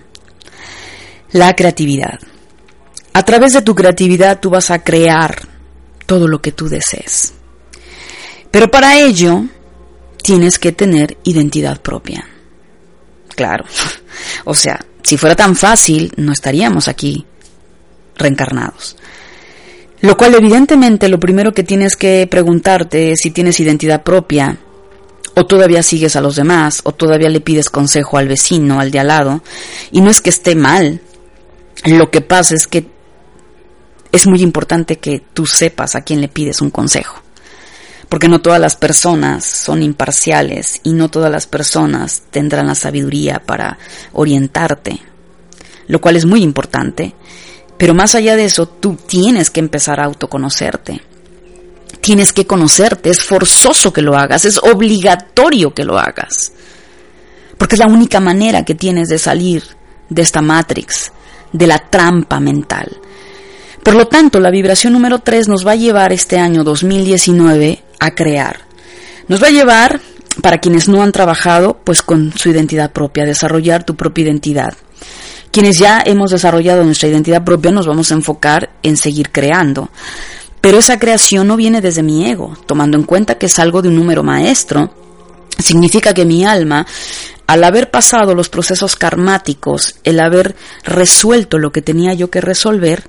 la creatividad. A través de tu creatividad tú vas a crear todo lo que tú desees. Pero para ello tienes que tener identidad propia. Claro, o sea, si fuera tan fácil no estaríamos aquí reencarnados. Lo cual evidentemente lo primero que tienes que preguntarte es si tienes identidad propia, o todavía sigues a los demás, o todavía le pides consejo al vecino, al de al lado. Y no es que esté mal, lo que pasa es que es muy importante que tú sepas a quién le pides un consejo. Porque no todas las personas son imparciales y no todas las personas tendrán la sabiduría para orientarte, lo cual es muy importante. Pero más allá de eso, tú tienes que empezar a autoconocerte. Tienes que conocerte, es forzoso que lo hagas, es obligatorio que lo hagas. Porque es la única manera que tienes de salir de esta matrix, de la trampa mental. Por lo tanto, la vibración número tres nos va a llevar este año dos mil diecinueve a crear. Nos va a llevar, para quienes no han trabajado, pues con su identidad propia, desarrollar tu propia identidad. Quienes ya hemos desarrollado nuestra identidad propia nos vamos a enfocar en seguir creando. Pero esa creación no viene desde mi ego, tomando en cuenta que es algo de un número maestro. Significa que mi alma, al haber pasado los procesos karmáticos, el haber resuelto lo que tenía yo que resolver,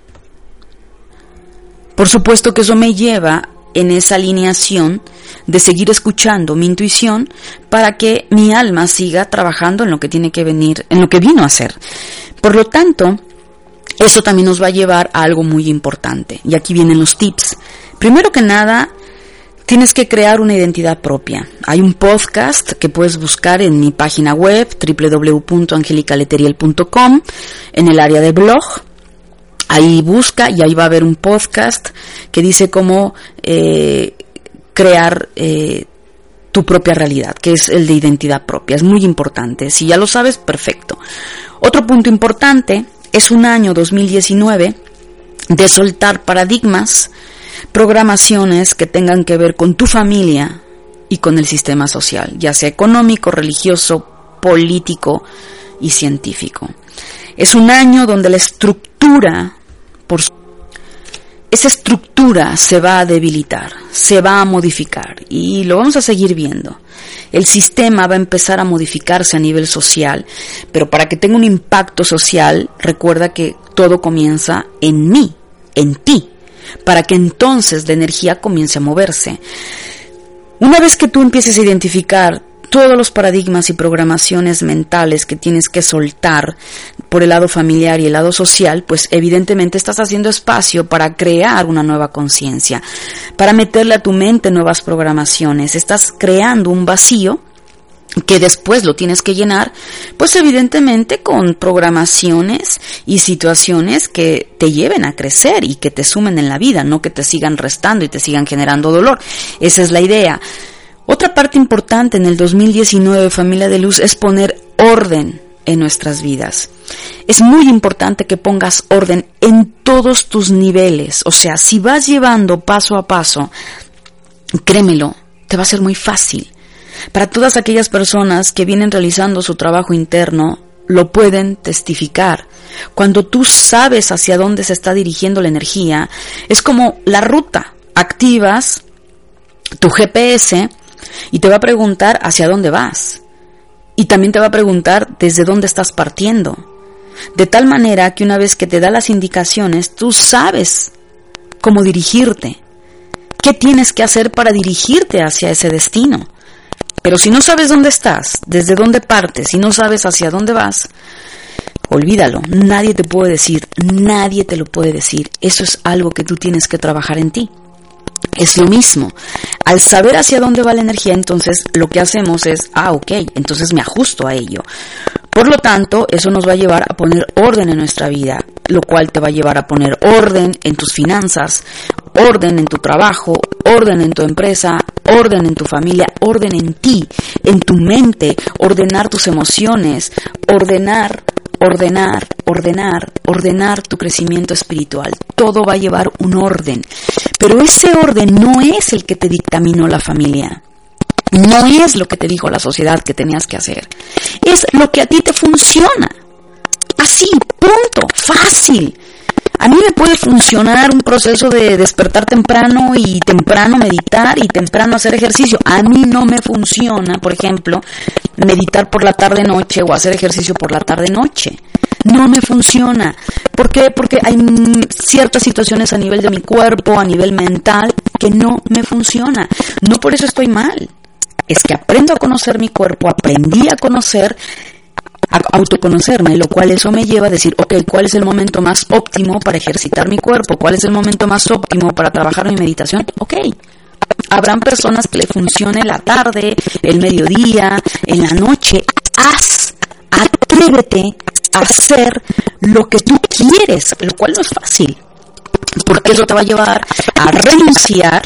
por supuesto que eso me lleva en esa alineación de seguir escuchando mi intuición para que mi alma siga trabajando en lo que tiene que venir, en lo que vino a hacer. Por lo tanto, eso también nos va a llevar a algo muy importante. Y aquí vienen los tips. Primero que nada, tienes que crear una identidad propia. Hay un podcast que puedes buscar en mi página web, doble u doble u doble u punto angelica leteriel punto com, en el área de blog. Ahí busca y ahí va a haber un podcast que dice cómo eh, crear eh, tu propia realidad, que es el de identidad propia. Es muy importante. Si ya lo sabes, perfecto. Otro punto importante es un año dos mil diecinueve de soltar paradigmas, programaciones que tengan que ver con tu familia y con el sistema social, ya sea económico, religioso, político y científico. Es un año donde la estructura, por su esa estructura se va a debilitar, se va a modificar y lo vamos a seguir viendo. El sistema va a empezar a modificarse a nivel social, pero para que tenga un impacto social, recuerda que todo comienza en mí, en ti, para que entonces la energía comience a moverse. Una vez que tú empieces a identificar todos los paradigmas y programaciones mentales que tienes que soltar por el lado familiar y el lado social, pues evidentemente estás haciendo espacio para crear una nueva conciencia, para meterle a tu mente nuevas programaciones. Estás creando un vacío que después lo tienes que llenar, pues evidentemente con programaciones y situaciones que te lleven a crecer y que te sumen en la vida, no que te sigan restando y te sigan generando dolor. Esa es la idea. Otra parte importante en el dos mil diecinueve, familia de luz, es poner orden en nuestras vidas. Es muy importante que pongas orden en todos tus niveles. O sea, si vas llevando paso a paso, créemelo, te va a ser muy fácil. Para todas aquellas personas que vienen realizando su trabajo interno, lo pueden testificar. Cuando tú sabes hacia dónde se está dirigiendo la energía, es como la ruta. Activas tu G P S y te va a preguntar hacia dónde vas. Y también te va a preguntar desde dónde estás partiendo. De tal manera que una vez que te da las indicaciones, tú sabes cómo dirigirte. ¿Qué tienes que hacer para dirigirte hacia ese destino? Pero si no sabes dónde estás, desde dónde partes, y no sabes hacia dónde vas, olvídalo. Nadie te puede decir, nadie te lo puede decir. Eso es algo que tú tienes que trabajar en ti. Es lo mismo. Al saber hacia dónde va la energía, entonces lo que hacemos es, ah, ok, entonces me ajusto a ello. Por lo tanto, eso nos va a llevar a poner orden en nuestra vida, lo cual te va a llevar a poner orden en tus finanzas, orden en tu trabajo, orden en tu empresa, orden en tu familia, orden en ti, en tu mente, ordenar tus emociones, ordenar, ordenar, ordenar, ordenar tu crecimiento espiritual. Todo va a llevar un orden. Pero ese orden no es el que te dictaminó la familia. No es lo que te dijo la sociedad que tenías que hacer. Es lo que a ti te funciona. Así, punto, fácil. A mí me puede funcionar un proceso de despertar temprano y temprano meditar y temprano hacer ejercicio. A mí no me funciona, por ejemplo, meditar por la tarde-noche o hacer ejercicio por la tarde-noche. No me funciona. ¿Por qué? Porque hay ciertas situaciones a nivel de mi cuerpo, a nivel mental, que no me funciona. No por eso estoy mal. Es que aprendo a conocer mi cuerpo, aprendí a conocer, a autoconocerme, lo cual eso me lleva a decir, ok, ¿cuál es el momento más óptimo para ejercitar mi cuerpo? ¿Cuál es el momento más óptimo para trabajar mi meditación? Ok. Habrán personas que le funcione la tarde, el mediodía, en la noche. Haz, atrévete a hacer lo que tú quieres, lo cual no es fácil, porque eso te va a llevar a renunciar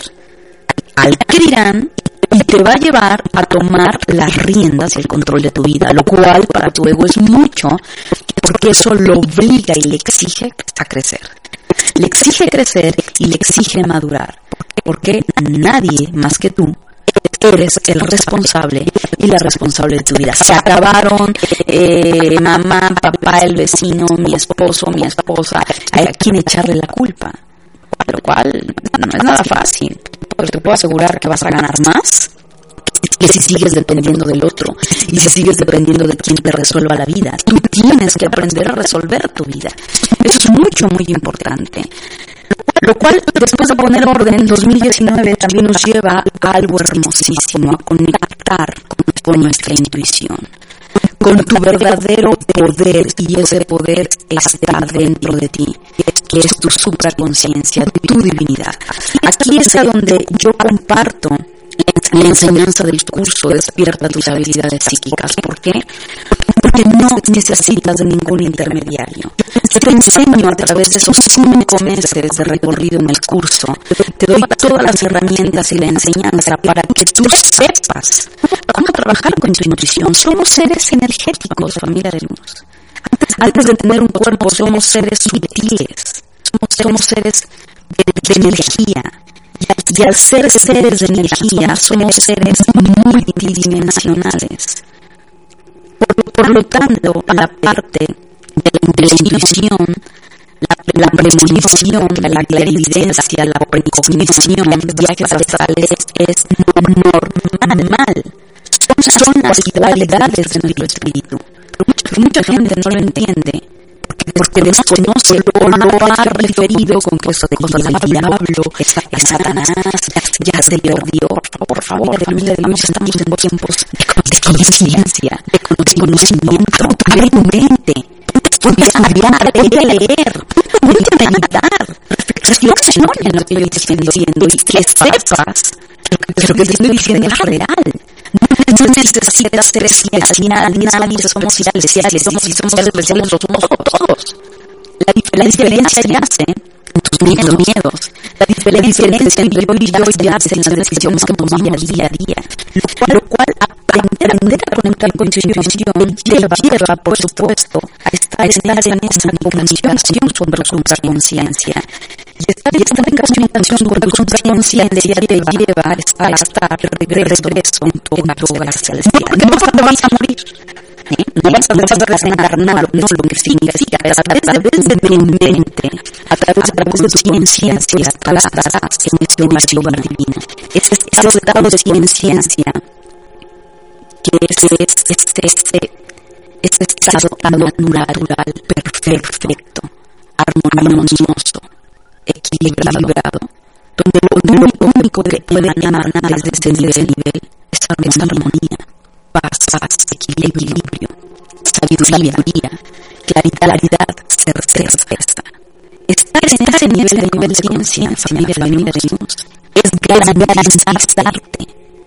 al que dirán y te va a llevar a tomar las riendas y el control de tu vida, lo cual para tu ego es mucho, porque eso lo obliga y le exige a crecer. Le exige crecer y le exige madurar, porque nadie más que tú eres el responsable y la responsable de tu vida. Se acabaron eh, mamá, papá, el vecino, mi esposo, mi esposa, hay a quien echarle la culpa, lo cual no es nada fácil, pero te puedo asegurar que vas a ganar más que si sigues dependiendo del otro y si sigues dependiendo de quien te resuelva la vida. Tú tienes que aprender a resolver tu vida. Eso es mucho, muy importante. Lo cual, después de poner orden, en dos mil diecinueve también nos lleva a algo hermosísimo, a conectar con nuestra intuición, con tu verdadero poder, y ese poder está dentro de ti, que es tu supraconciencia, tu divinidad. Aquí es a donde yo comparto La enseñanza del curso despierta tus habilidades psíquicas. ¿Por qué? Porque no necesitas de ningún intermediario. Yo te enseño a través de esos cinco meses de recorrido en el curso. Te doy todas las herramientas y la enseñanza para que tú sepas cómo trabajar con tu intuición. Somos seres energéticos, familia de luz. Antes, antes de tener un cuerpo, somos seres sutiles. Somos, somos seres de, de energía. Y al ser seres de energía, somos seres multidimensionales. Por, por lo tanto, la parte de la intuición, la, la premonición, la clarividencia, la precognición, viajes astrales, es normal. Son, son las cualidades de nuestro espíritu. Pero mucha gente no lo entiende. Porque desconoce o lo ha referido con que eso de cosas del diablo, es, es Satanás, ya se perdió. Por favor, familia de Dios, estamos en tiempos de conciencia, de conocimiento. Abre tu mente, ponte a hablar, ponte a leer, ponte a meditar, reflexiona en lo que yo te estoy diciendo y que sepas que lo que te estoy diciendo es real. No necesitas ser especial, nadie somos especiales, somos especiales, lo somos todos. La, la diferencia yace en tus miedos, miedos. La diferencia entre yo y yo yace en las decisiones que tomamos día a día. Lo cual, lo cual aprender a conectar con tu intuición lleva, por supuesto, a estar, a estar en esa comunicación sobre tu conciencia. Y estar, y estar en comunicación con tu conciencia te lleva a estar, a estar de regreso en tu, en tu hogar celestial. No vas a morir. ¿Eh? No vas a desencarnar, no lo que significa, a través de tu mente, a través, a través de tu conciencia, estarás en este hogar divino. Ese estado de conciencia, que es este, este, este estado natural, perfecto, armonioso, equilibrado, donde lo único que puede emanar desde este nivel es armonía, paz, paz, equilibrio, sabiduría, claridad, certeza. Estar en ese nivel de conciencia, familia de Dios, es garantizarte,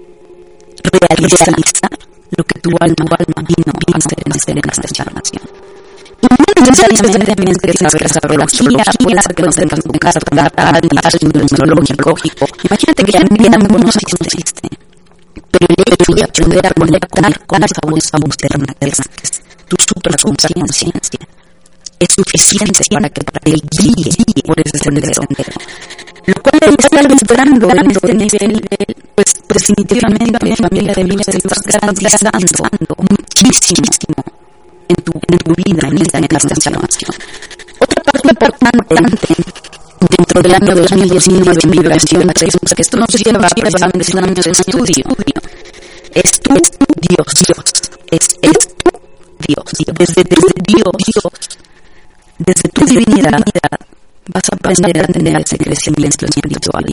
realizar lo que tu alma, alma vino a hacer en esta encarnación. Y no necesariamente tienes que saber astrología, puede ser que no tengas tu carta natal, ni algo numerológico. Imagínate que ya bien algunos existen. Pero el hecho de aprender a conectar con esa voz interna que es tu superconciencia es suficiente para que te guíe por ese sendero. Lo cual está logrando en este nivel, pues definitivamente la familia de Dios te estás garantizando muchísimo en tu, en tu vida, en esta encarnación. Otra parte importante dentro del año dos mil diecinueve en vibración tres, que esto no se lleva precisamente cien años de estudio, es tu Dios, Dios, es, es tu Dios, desde, desde Dios, Dios, desde tu divinidad, vas a aprender a tener ese crecimiento espiritual.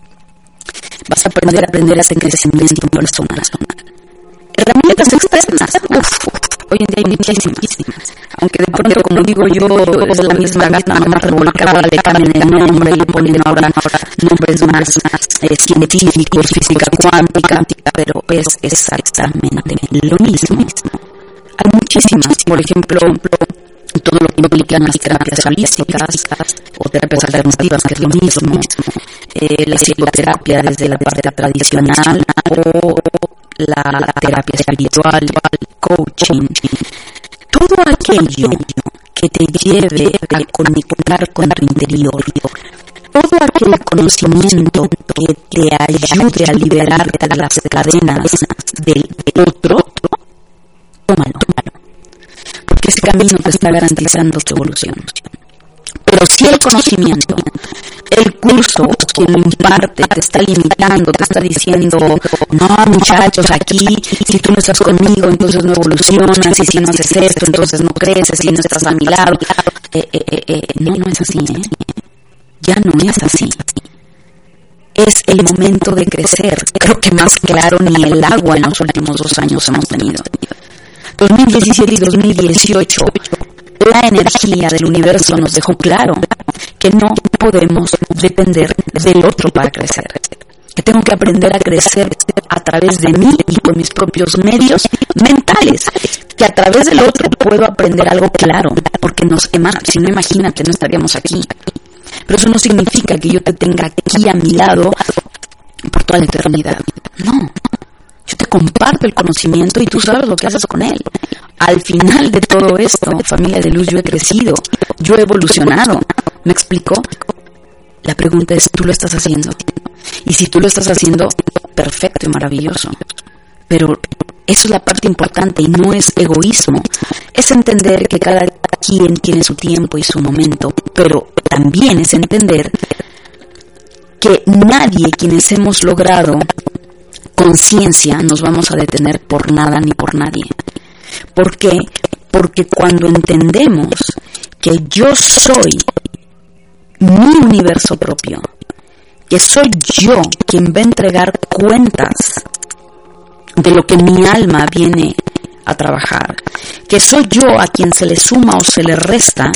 Vas a aprender a aprender ese crecimiento personal. Herramientas externas, uff, hoy en día hay muchísimas. Aunque de pronto, como digo yo, es la misma gata más revolcada, le cambian el nombre y le ponen ahora, ahora nombres más eh, científicos, física cuántica, pero es exactamente lo mismo. Hay muchísimas, por ejemplo, todo lo que implican las terapias holísticas o terapias alternativas, que es lo mismo, eh, la psicoterapia desde la parte tradicional o la, la terapia espiritual, coaching, todo aquello que te lleve a conectar con tu interior, todo aquel conocimiento que te ayude a liberarte de las cadenas del otro, tómalo, tómalo. Porque ese camino te está garantizando tu evolución. Pero si el conocimiento, el curso, quien lo imparte, te está limitando, te está diciendo, no muchachos, aquí, si tú no estás conmigo, entonces no evolucionas, y si no haces esto, entonces no creces, y no estás a mi lado. Eh, eh, eh, eh, no, no es así, ¿eh? Ya no es así. Es el momento de crecer. Creo que más claro ni el agua en los últimos dos años hemos tenido. dos mil diecisiete y dos mil dieciocho, la energía del universo nos dejó claro que no podemos depender del otro para crecer. que tengo que aprender a crecer a través de mí y con mis propios medios mentales, que a través del otro puedo aprender algo claro, porque nos, si no, imagínate, no estaríamos aquí. Pero eso no significa que yo te tenga aquí a mi lado por toda la eternidad. No, yo te comparto el conocimiento y tú sabes lo que haces con él. Al final de todo esto, familia de luz, yo he crecido, yo he evolucionado. ¿Me explico? La pregunta es, ¿tú lo estás haciendo? Y si tú lo estás haciendo, perfecto y maravilloso. Pero eso es la parte importante y no es egoísmo. Es entender que cada quien tiene su tiempo y su momento, pero también es entender que nadie, quienes hemos logrado conciencia, nos vamos a detener por nada ni por nadie. ¿Por qué? Porque cuando entendemos que yo soy mi universo propio, que soy yo quien va a entregar cuentas de lo que mi alma viene a trabajar, que soy yo a quien se le suma o se le resta,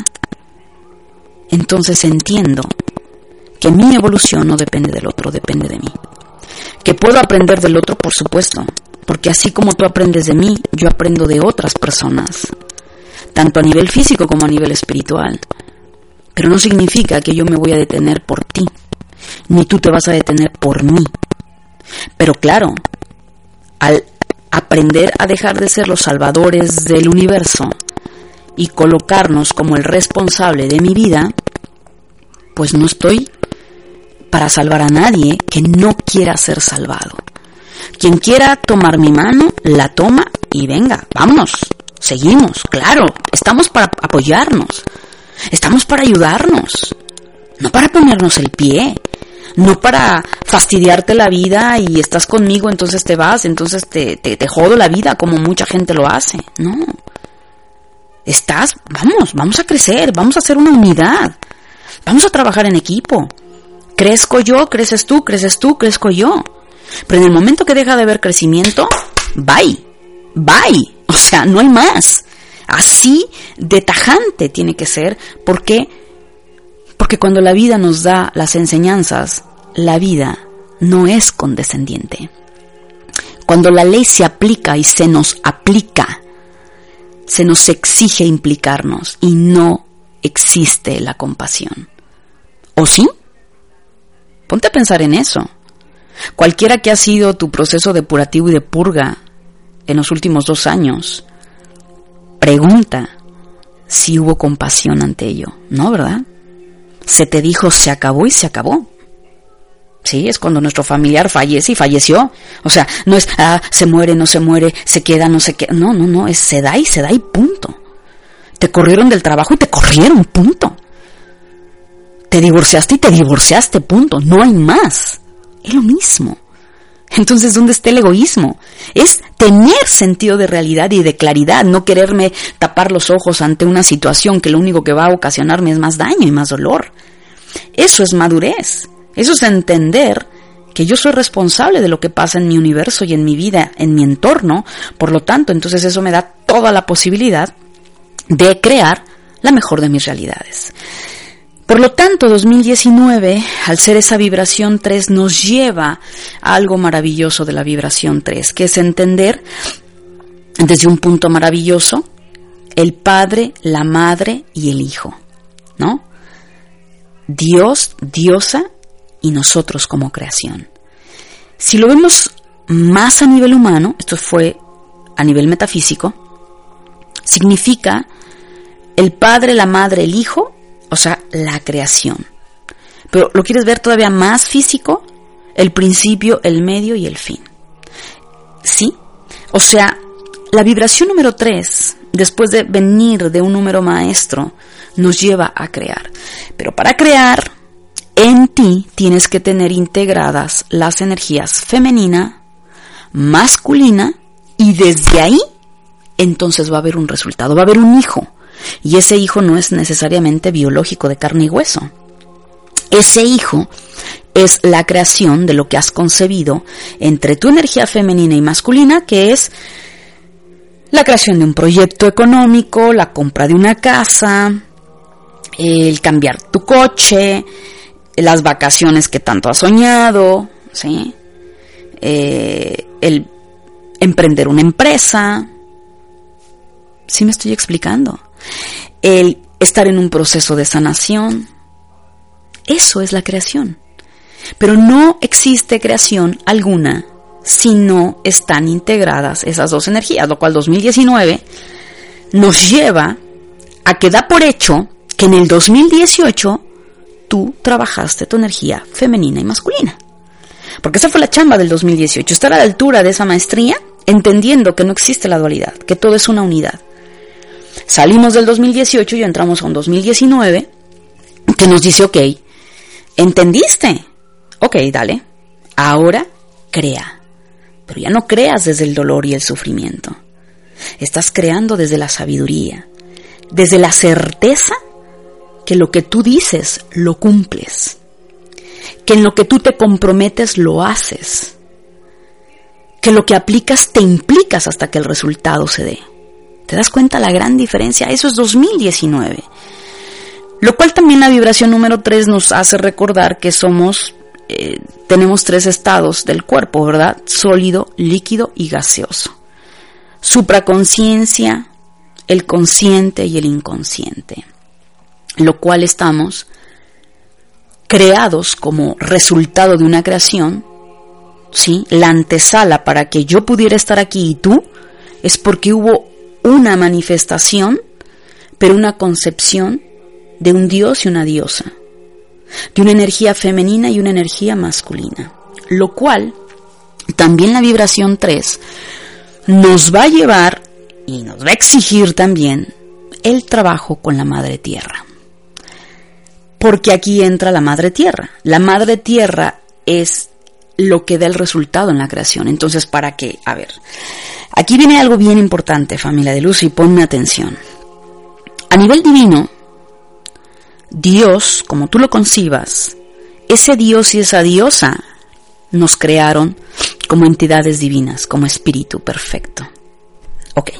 entonces entiendo que mi evolución no depende del otro, depende de mí. Que puedo aprender del otro, por supuesto, porque así como tú aprendes de mí, yo aprendo de otras personas, tanto a nivel físico como a nivel espiritual. Pero no significa que yo me voy a detener por ti, ni tú te vas a detener por mí. Pero claro, al aprender a dejar de ser los salvadores del universo y colocarnos como el responsable de mi vida, pues no estoy para salvar a nadie que no quiera ser salvado. Quien quiera tomar mi mano, la toma y venga, vámonos, seguimos, claro, estamos para apoyarnos, estamos para ayudarnos, no para ponernos el pie, no para fastidiarte la vida y estás conmigo, entonces te vas, entonces te, te, te jodo la vida como mucha gente lo hace, no. Estás, vamos, vamos a crecer, vamos a hacer una unidad, vamos a trabajar en equipo. Crezco yo, creces tú, creces tú, crezco yo. Pero en el momento que deja de haber crecimiento, bye, bye. O sea, no hay más. Así de tajante tiene que ser. ¿Por qué? Porque cuando la vida nos da las enseñanzas, la vida no es condescendiente. Cuando la ley se aplica y se nos aplica, se nos exige implicarnos y no existe la compasión. ¿O sí? Ponte a pensar en eso. Cualquiera que ha sido tu proceso depurativo y de purga en los últimos dos años, pregunta si hubo compasión ante ello. No, ¿verdad? Se te dijo, se acabó y se acabó. Sí, es cuando nuestro familiar fallece y falleció. O sea, no es, ah, se muere, no se muere, se queda, no se queda. No, no, no, es se da y se da y punto. Te corrieron del trabajo y te corrieron, punto. Te divorciaste y te divorciaste, punto. No hay más. Es lo mismo. Entonces, ¿dónde está el egoísmo? Es tener sentido de realidad y de claridad, no quererme tapar los ojos ante una situación que lo único que va a ocasionarme es más daño y más dolor. Eso es madurez. Eso es entender que yo soy responsable de lo que pasa en mi universo y en mi vida, en mi entorno. Por lo tanto, entonces eso me da toda la posibilidad de crear la mejor de mis realidades. Por lo tanto, dos mil diecinueve, al ser esa vibración tres, nos lleva a algo maravilloso de la vibración tres, que es entender desde un punto maravilloso el Padre, la Madre y el Hijo, ¿no? Dios, Diosa y nosotros como creación. Si lo vemos más a nivel humano, esto fue a nivel metafísico, significa el Padre, la Madre, el Hijo, o sea, la creación. Pero lo quieres ver todavía más físico, el principio, el medio y el fin. ¿Sí? O sea, la vibración número tres, después de venir de un número maestro, nos lleva a crear. Pero para crear, en ti tienes que tener integradas las energías femenina, masculina, y desde ahí, entonces va a haber un resultado, va a haber un hijo. Y ese hijo no es necesariamente biológico de carne y hueso. Ese hijo es la creación de lo que has concebido entre tu energía femenina y masculina, que es la creación de un proyecto económico, la compra de una casa, el cambiar tu coche, las vacaciones que tanto has soñado, ¿sí? Eh, el emprender una empresa, ¿sí me estoy explicando? El estar en un proceso de sanación, eso es la creación. Pero no existe creación alguna si no están integradas esas dos energías, lo cual dos mil diecinueve nos lleva a que da por hecho que en el dos mil dieciocho tú trabajaste tu energía femenina y masculina. Porque esa fue la chamba del dos mil dieciocho, estar a la altura de esa maestría, entendiendo que no existe la dualidad, que todo es una unidad. Salimos del dos mil dieciocho y entramos a un dos mil diecinueve que nos dice, ok, ¿entendiste? Ok, dale, ahora crea. Pero ya no creas desde el dolor y el sufrimiento. Estás creando desde la sabiduría, desde la certeza que lo que tú dices lo cumples, que en lo que tú te comprometes lo haces, que lo que aplicas te implicas hasta que el resultado se dé. ¿Te das cuenta la gran diferencia? Eso es dos mil diecinueve. Lo cual también la vibración número tres nos hace recordar que somos, eh, tenemos tres estados del cuerpo, ¿verdad? Sólido, líquido y gaseoso. Supraconsciencia, el consciente y el inconsciente. Lo cual estamos creados como resultado de una creación, ¿sí? La antesala para que yo pudiera estar aquí y tú es porque hubo una manifestación, pero una concepción de un dios y una diosa, de una energía femenina y una energía masculina, lo cual también la vibración tres nos va a llevar y nos va a exigir también el trabajo con la madre tierra. Porque aquí entra la madre tierra. La madre tierra es lo que da el resultado en la creación. Entonces, ¿para qué? A ver, aquí viene algo bien importante, familia de luz, y ponme atención. A nivel divino, Dios, como tú lo concibas, ese Dios y esa diosa nos crearon como entidades divinas, como espíritu perfecto. Ok.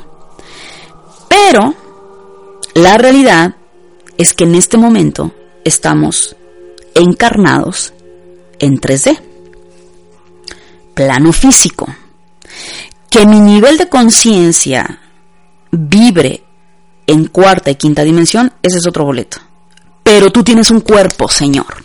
Pero la realidad es que en este momento estamos encarnados en tres D, plano físico. Que mi nivel de conciencia vibre en cuarta y quinta dimensión, ese es otro boleto. Pero tú tienes un cuerpo, Señor.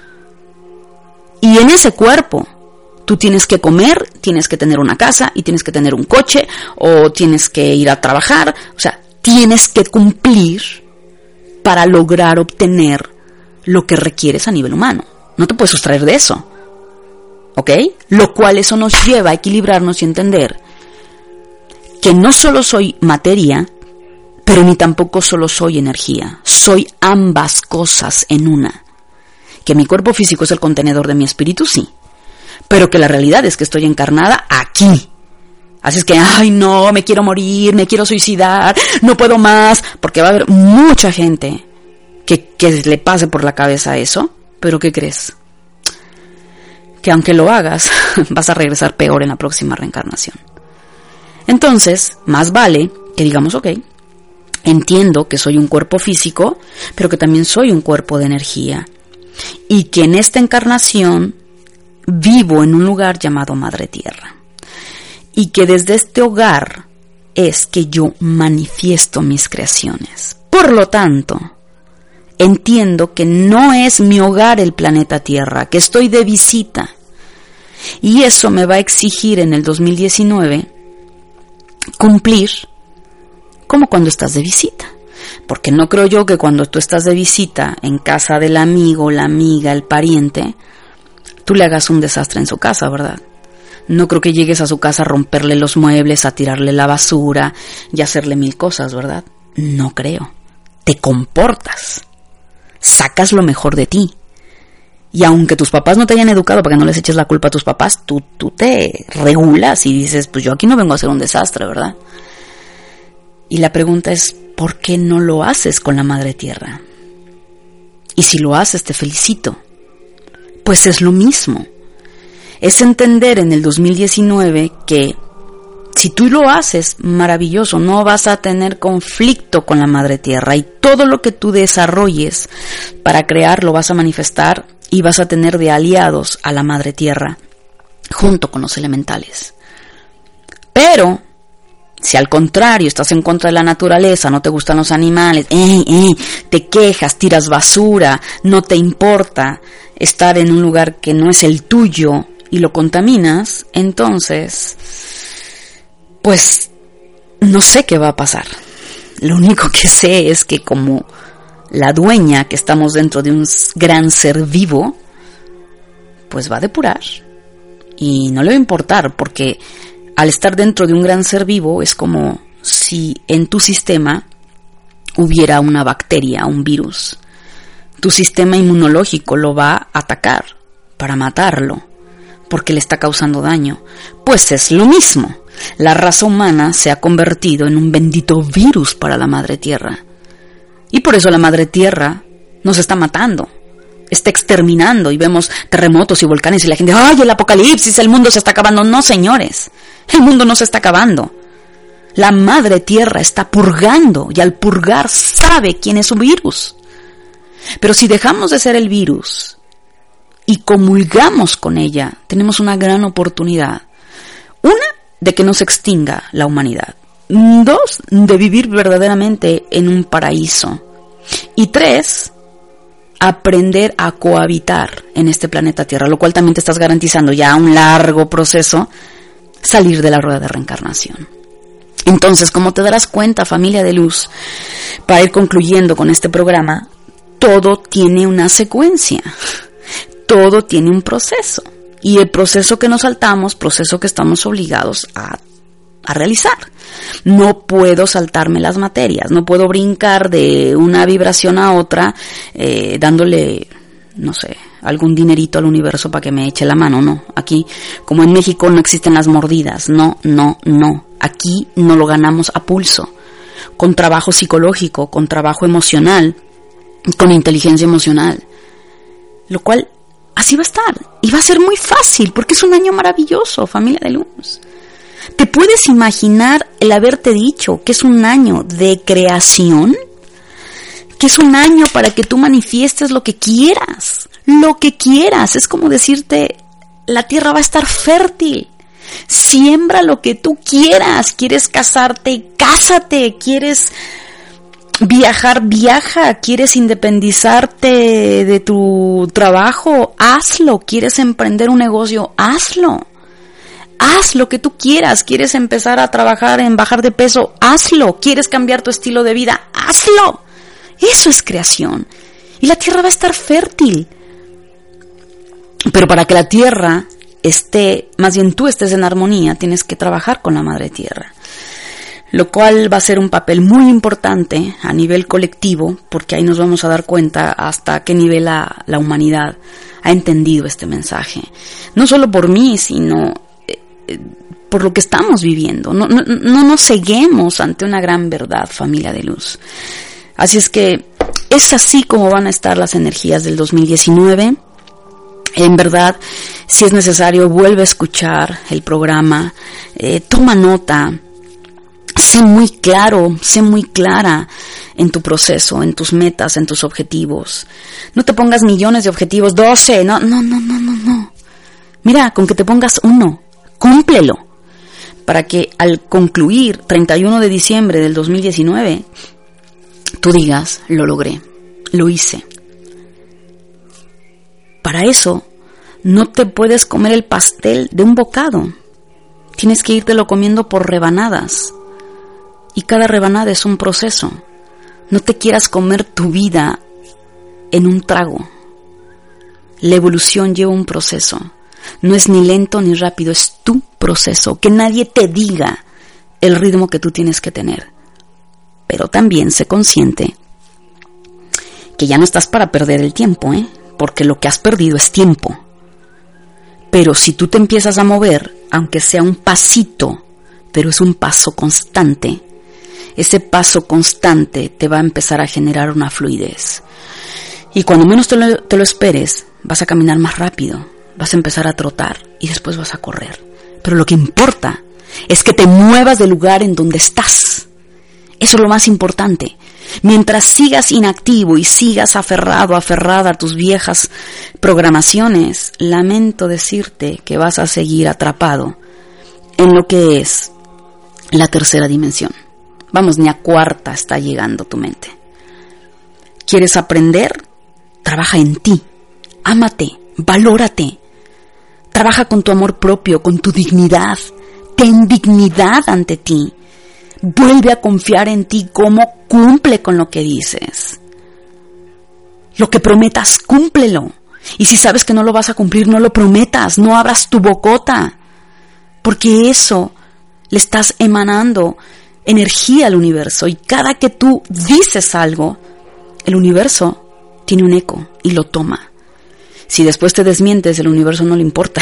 Y en ese cuerpo tú tienes que comer, tienes que tener una casa y tienes que tener un coche o tienes que ir a trabajar. O sea, tienes que cumplir para lograr obtener lo que requieres a nivel humano. No te puedes sustraer de eso. ¿Ok? Lo cual eso nos lleva a equilibrarnos y entender que no solo soy materia, pero ni tampoco solo soy energía. Soy ambas cosas en una. Que mi cuerpo físico es el contenedor de mi espíritu, sí. Pero que la realidad es que estoy encarnada aquí. Así es que, ay no, me quiero morir, me quiero suicidar, no puedo más. Porque va a haber mucha gente que, que le pase por la cabeza eso. Pero ¿qué crees? Que aunque lo hagas, vas a regresar peor en la próxima reencarnación. Entonces, más vale que digamos, ok, entiendo que soy un cuerpo físico, pero que también soy un cuerpo de energía. Y que en esta encarnación vivo en un lugar llamado Madre Tierra. Y que desde este hogar es que yo manifiesto mis creaciones. Por lo tanto, entiendo que no es mi hogar el planeta Tierra, que estoy de visita. Y eso me va a exigir en el dos mil diecinueve cumplir como cuando estás de visita. Porque no creo yo que cuando tú estás de visita en casa del amigo, la amiga, el pariente, tú le hagas un desastre en su casa, ¿verdad? No creo que llegues a su casa a romperle los muebles, a tirarle la basura y a hacerle mil cosas, ¿verdad? No creo. Te comportas. Sacas lo mejor de ti. Y aunque tus papás no te hayan educado para que no les eches la culpa a tus papás, tú, tú te regulas y dices, pues yo aquí no vengo a hacer un desastre, ¿verdad? Y la pregunta es, ¿por qué no lo haces con la Madre Tierra? Y si lo haces, te felicito. Pues es lo mismo. Es entender en el dos mil diecinueve que si tú lo haces, maravilloso, no vas a tener conflicto con la Madre Tierra y todo lo que tú desarrolles para crear lo vas a manifestar y vas a tener de aliados a la Madre Tierra junto con los elementales. Pero si al contrario estás en contra de la naturaleza, no te gustan los animales, ey, ey, te quejas, tiras basura, no te importa estar en un lugar que no es el tuyo y lo contaminas, entonces, pues, no sé qué va a pasar. Lo único que sé es que como la dueña, que estamos dentro de un gran ser vivo, pues va a depurar. Y no le va a importar, porque al estar dentro de un gran ser vivo es como si en tu sistema hubiera una bacteria, un virus. Tu sistema inmunológico lo va a atacar para matarlo, porque le está causando daño. Pues es lo mismo. La raza humana se ha convertido en un bendito virus para la Madre Tierra. Y por eso la Madre Tierra nos está matando, está exterminando, y vemos terremotos y volcanes y la gente, ¡ay, el apocalipsis, el mundo se está acabando! No, señores, el mundo no se está acabando. La Madre Tierra está purgando, y al purgar sabe quién es su virus. Pero si dejamos de ser el virus y comulgamos con ella, tenemos una gran oportunidad. Una, de que no se extinga la humanidad. Dos, de vivir verdaderamente en un paraíso. Y tres, aprender a cohabitar en este planeta Tierra, lo cual también te estás garantizando ya un largo proceso, salir de la rueda de reencarnación. Entonces, como te darás cuenta, familia de luz, para ir concluyendo con este programa, todo tiene una secuencia, todo tiene un proceso, y el proceso que nos saltamos, proceso que estamos obligados a, a realizar. No puedo saltarme las materias, no puedo brincar de una vibración a otra, eh, dándole, no sé, algún dinerito al universo para que me eche la mano. No, aquí, como en México, no existen las mordidas. No, no, no. Aquí no lo ganamos a pulso, con trabajo psicológico, con trabajo emocional, con inteligencia emocional, lo cual así va a estar, y va a ser muy fácil, porque es un año maravilloso, familia de luz. ¿Te puedes imaginar el haberte dicho que es un año de creación? Que es un año para que tú manifiestes lo que quieras, lo que quieras. Es como decirte, la tierra va a estar fértil. Siembra lo que tú quieras. ¿Quieres casarte? Cásate. ¿Quieres viajar? Viaja. ¿Quieres independizarte de tu trabajo? Hazlo. ¿Quieres emprender un negocio? Hazlo. Haz lo que tú quieras. ¿Quieres empezar a trabajar en bajar de peso? Hazlo. ¿Quieres cambiar tu estilo de vida? Hazlo. Eso es creación. Y la tierra va a estar fértil. Pero para que la tierra esté, más bien tú estés en armonía, tienes que trabajar con la Madre Tierra. Lo cual va a ser un papel muy importante a nivel colectivo, porque ahí nos vamos a dar cuenta hasta qué nivel la, la humanidad ha entendido este mensaje. No solo por mí, sino por lo que estamos viviendo. No, no, no nos ceguemos ante una gran verdad, familia de luz. Así es que es así como van a estar las energías del dos mil diecinueve. En verdad, si es necesario, vuelve a escuchar el programa, eh, toma nota, sé muy claro, sé muy clara en tu proceso, en tus metas, en tus objetivos. No te pongas millones de objetivos, doce, no, no, no, no, no, no. Mira, con que te pongas uno, cúmplelo, para que al concluir treinta y uno de diciembre del dos mil diecinueve, tú digas, lo logré, lo hice. Para eso, no te puedes comer el pastel de un bocado. Tienes que irtelo comiendo por rebanadas. Y cada rebanada es un proceso. No te quieras comer tu vida en un trago. La evolución lleva un proceso. No es ni lento ni rápido, es tu proceso. Que nadie te diga el ritmo que tú tienes que tener. Pero también sé consciente que ya no estás para perder el tiempo, ¿eh? Porque lo que has perdido es tiempo. Pero si tú te empiezas a mover, aunque sea un pasito, pero es un paso constante, ese paso constante te va a empezar a generar una fluidez. Y cuando menos te lo, te lo esperes, vas a caminar más rápido, vas a empezar a trotar y después vas a correr. Pero lo que importa es que te muevas del lugar en donde estás Eso es lo más importante. Mientras sigas inactivo y sigas aferrado, aferrada a tus viejas programaciones, lamento decirte que vas a seguir atrapado en lo que es la tercera dimensión. Vamos, ni a cuarta está llegando tu mente. ¿Quieres aprender? Trabaja en ti. Ámate, valórate. Trabaja con tu amor propio, con tu dignidad. Ten dignidad ante ti. Vuelve a confiar en ti, como cumple con lo que dices. Lo que prometas, cúmplelo. Y si sabes que no lo vas a cumplir, no lo prometas, no abras tu bocota. Porque eso le estás emanando energía al universo. Y cada que tú dices algo, el universo tiene un eco y lo toma. Si después te desmientes, el universo no le importa.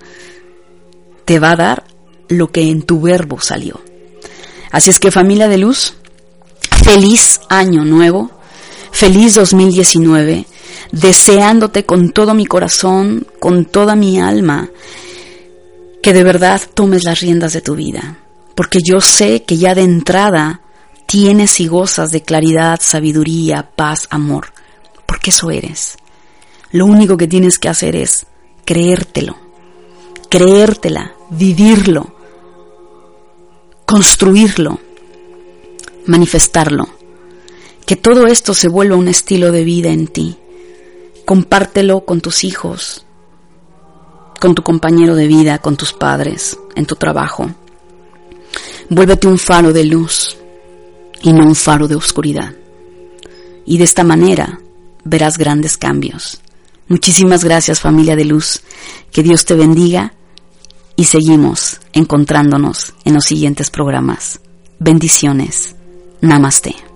Te va a dar lo que en tu verbo salió. Así es que, familia de luz, feliz año nuevo, feliz dos mil diecinueve, deseándote con todo mi corazón, con toda mi alma, que de verdad tomes las riendas de tu vida, porque yo sé que ya de entrada tienes y gozas de claridad, sabiduría, paz, amor, porque eso eres. Lo único que tienes que hacer es creértelo, creértela, vivirlo, construirlo, manifestarlo. Que todo esto se vuelva un estilo de vida en ti. Compártelo con tus hijos, con tu compañero de vida, con tus padres, en tu trabajo. Vuélvete un faro de luz y no un faro de oscuridad. Y de esta manera verás grandes cambios. Muchísimas gracias, familia de luz. Que Dios te bendiga. Y seguimos encontrándonos en los siguientes programas. Bendiciones. Namaste.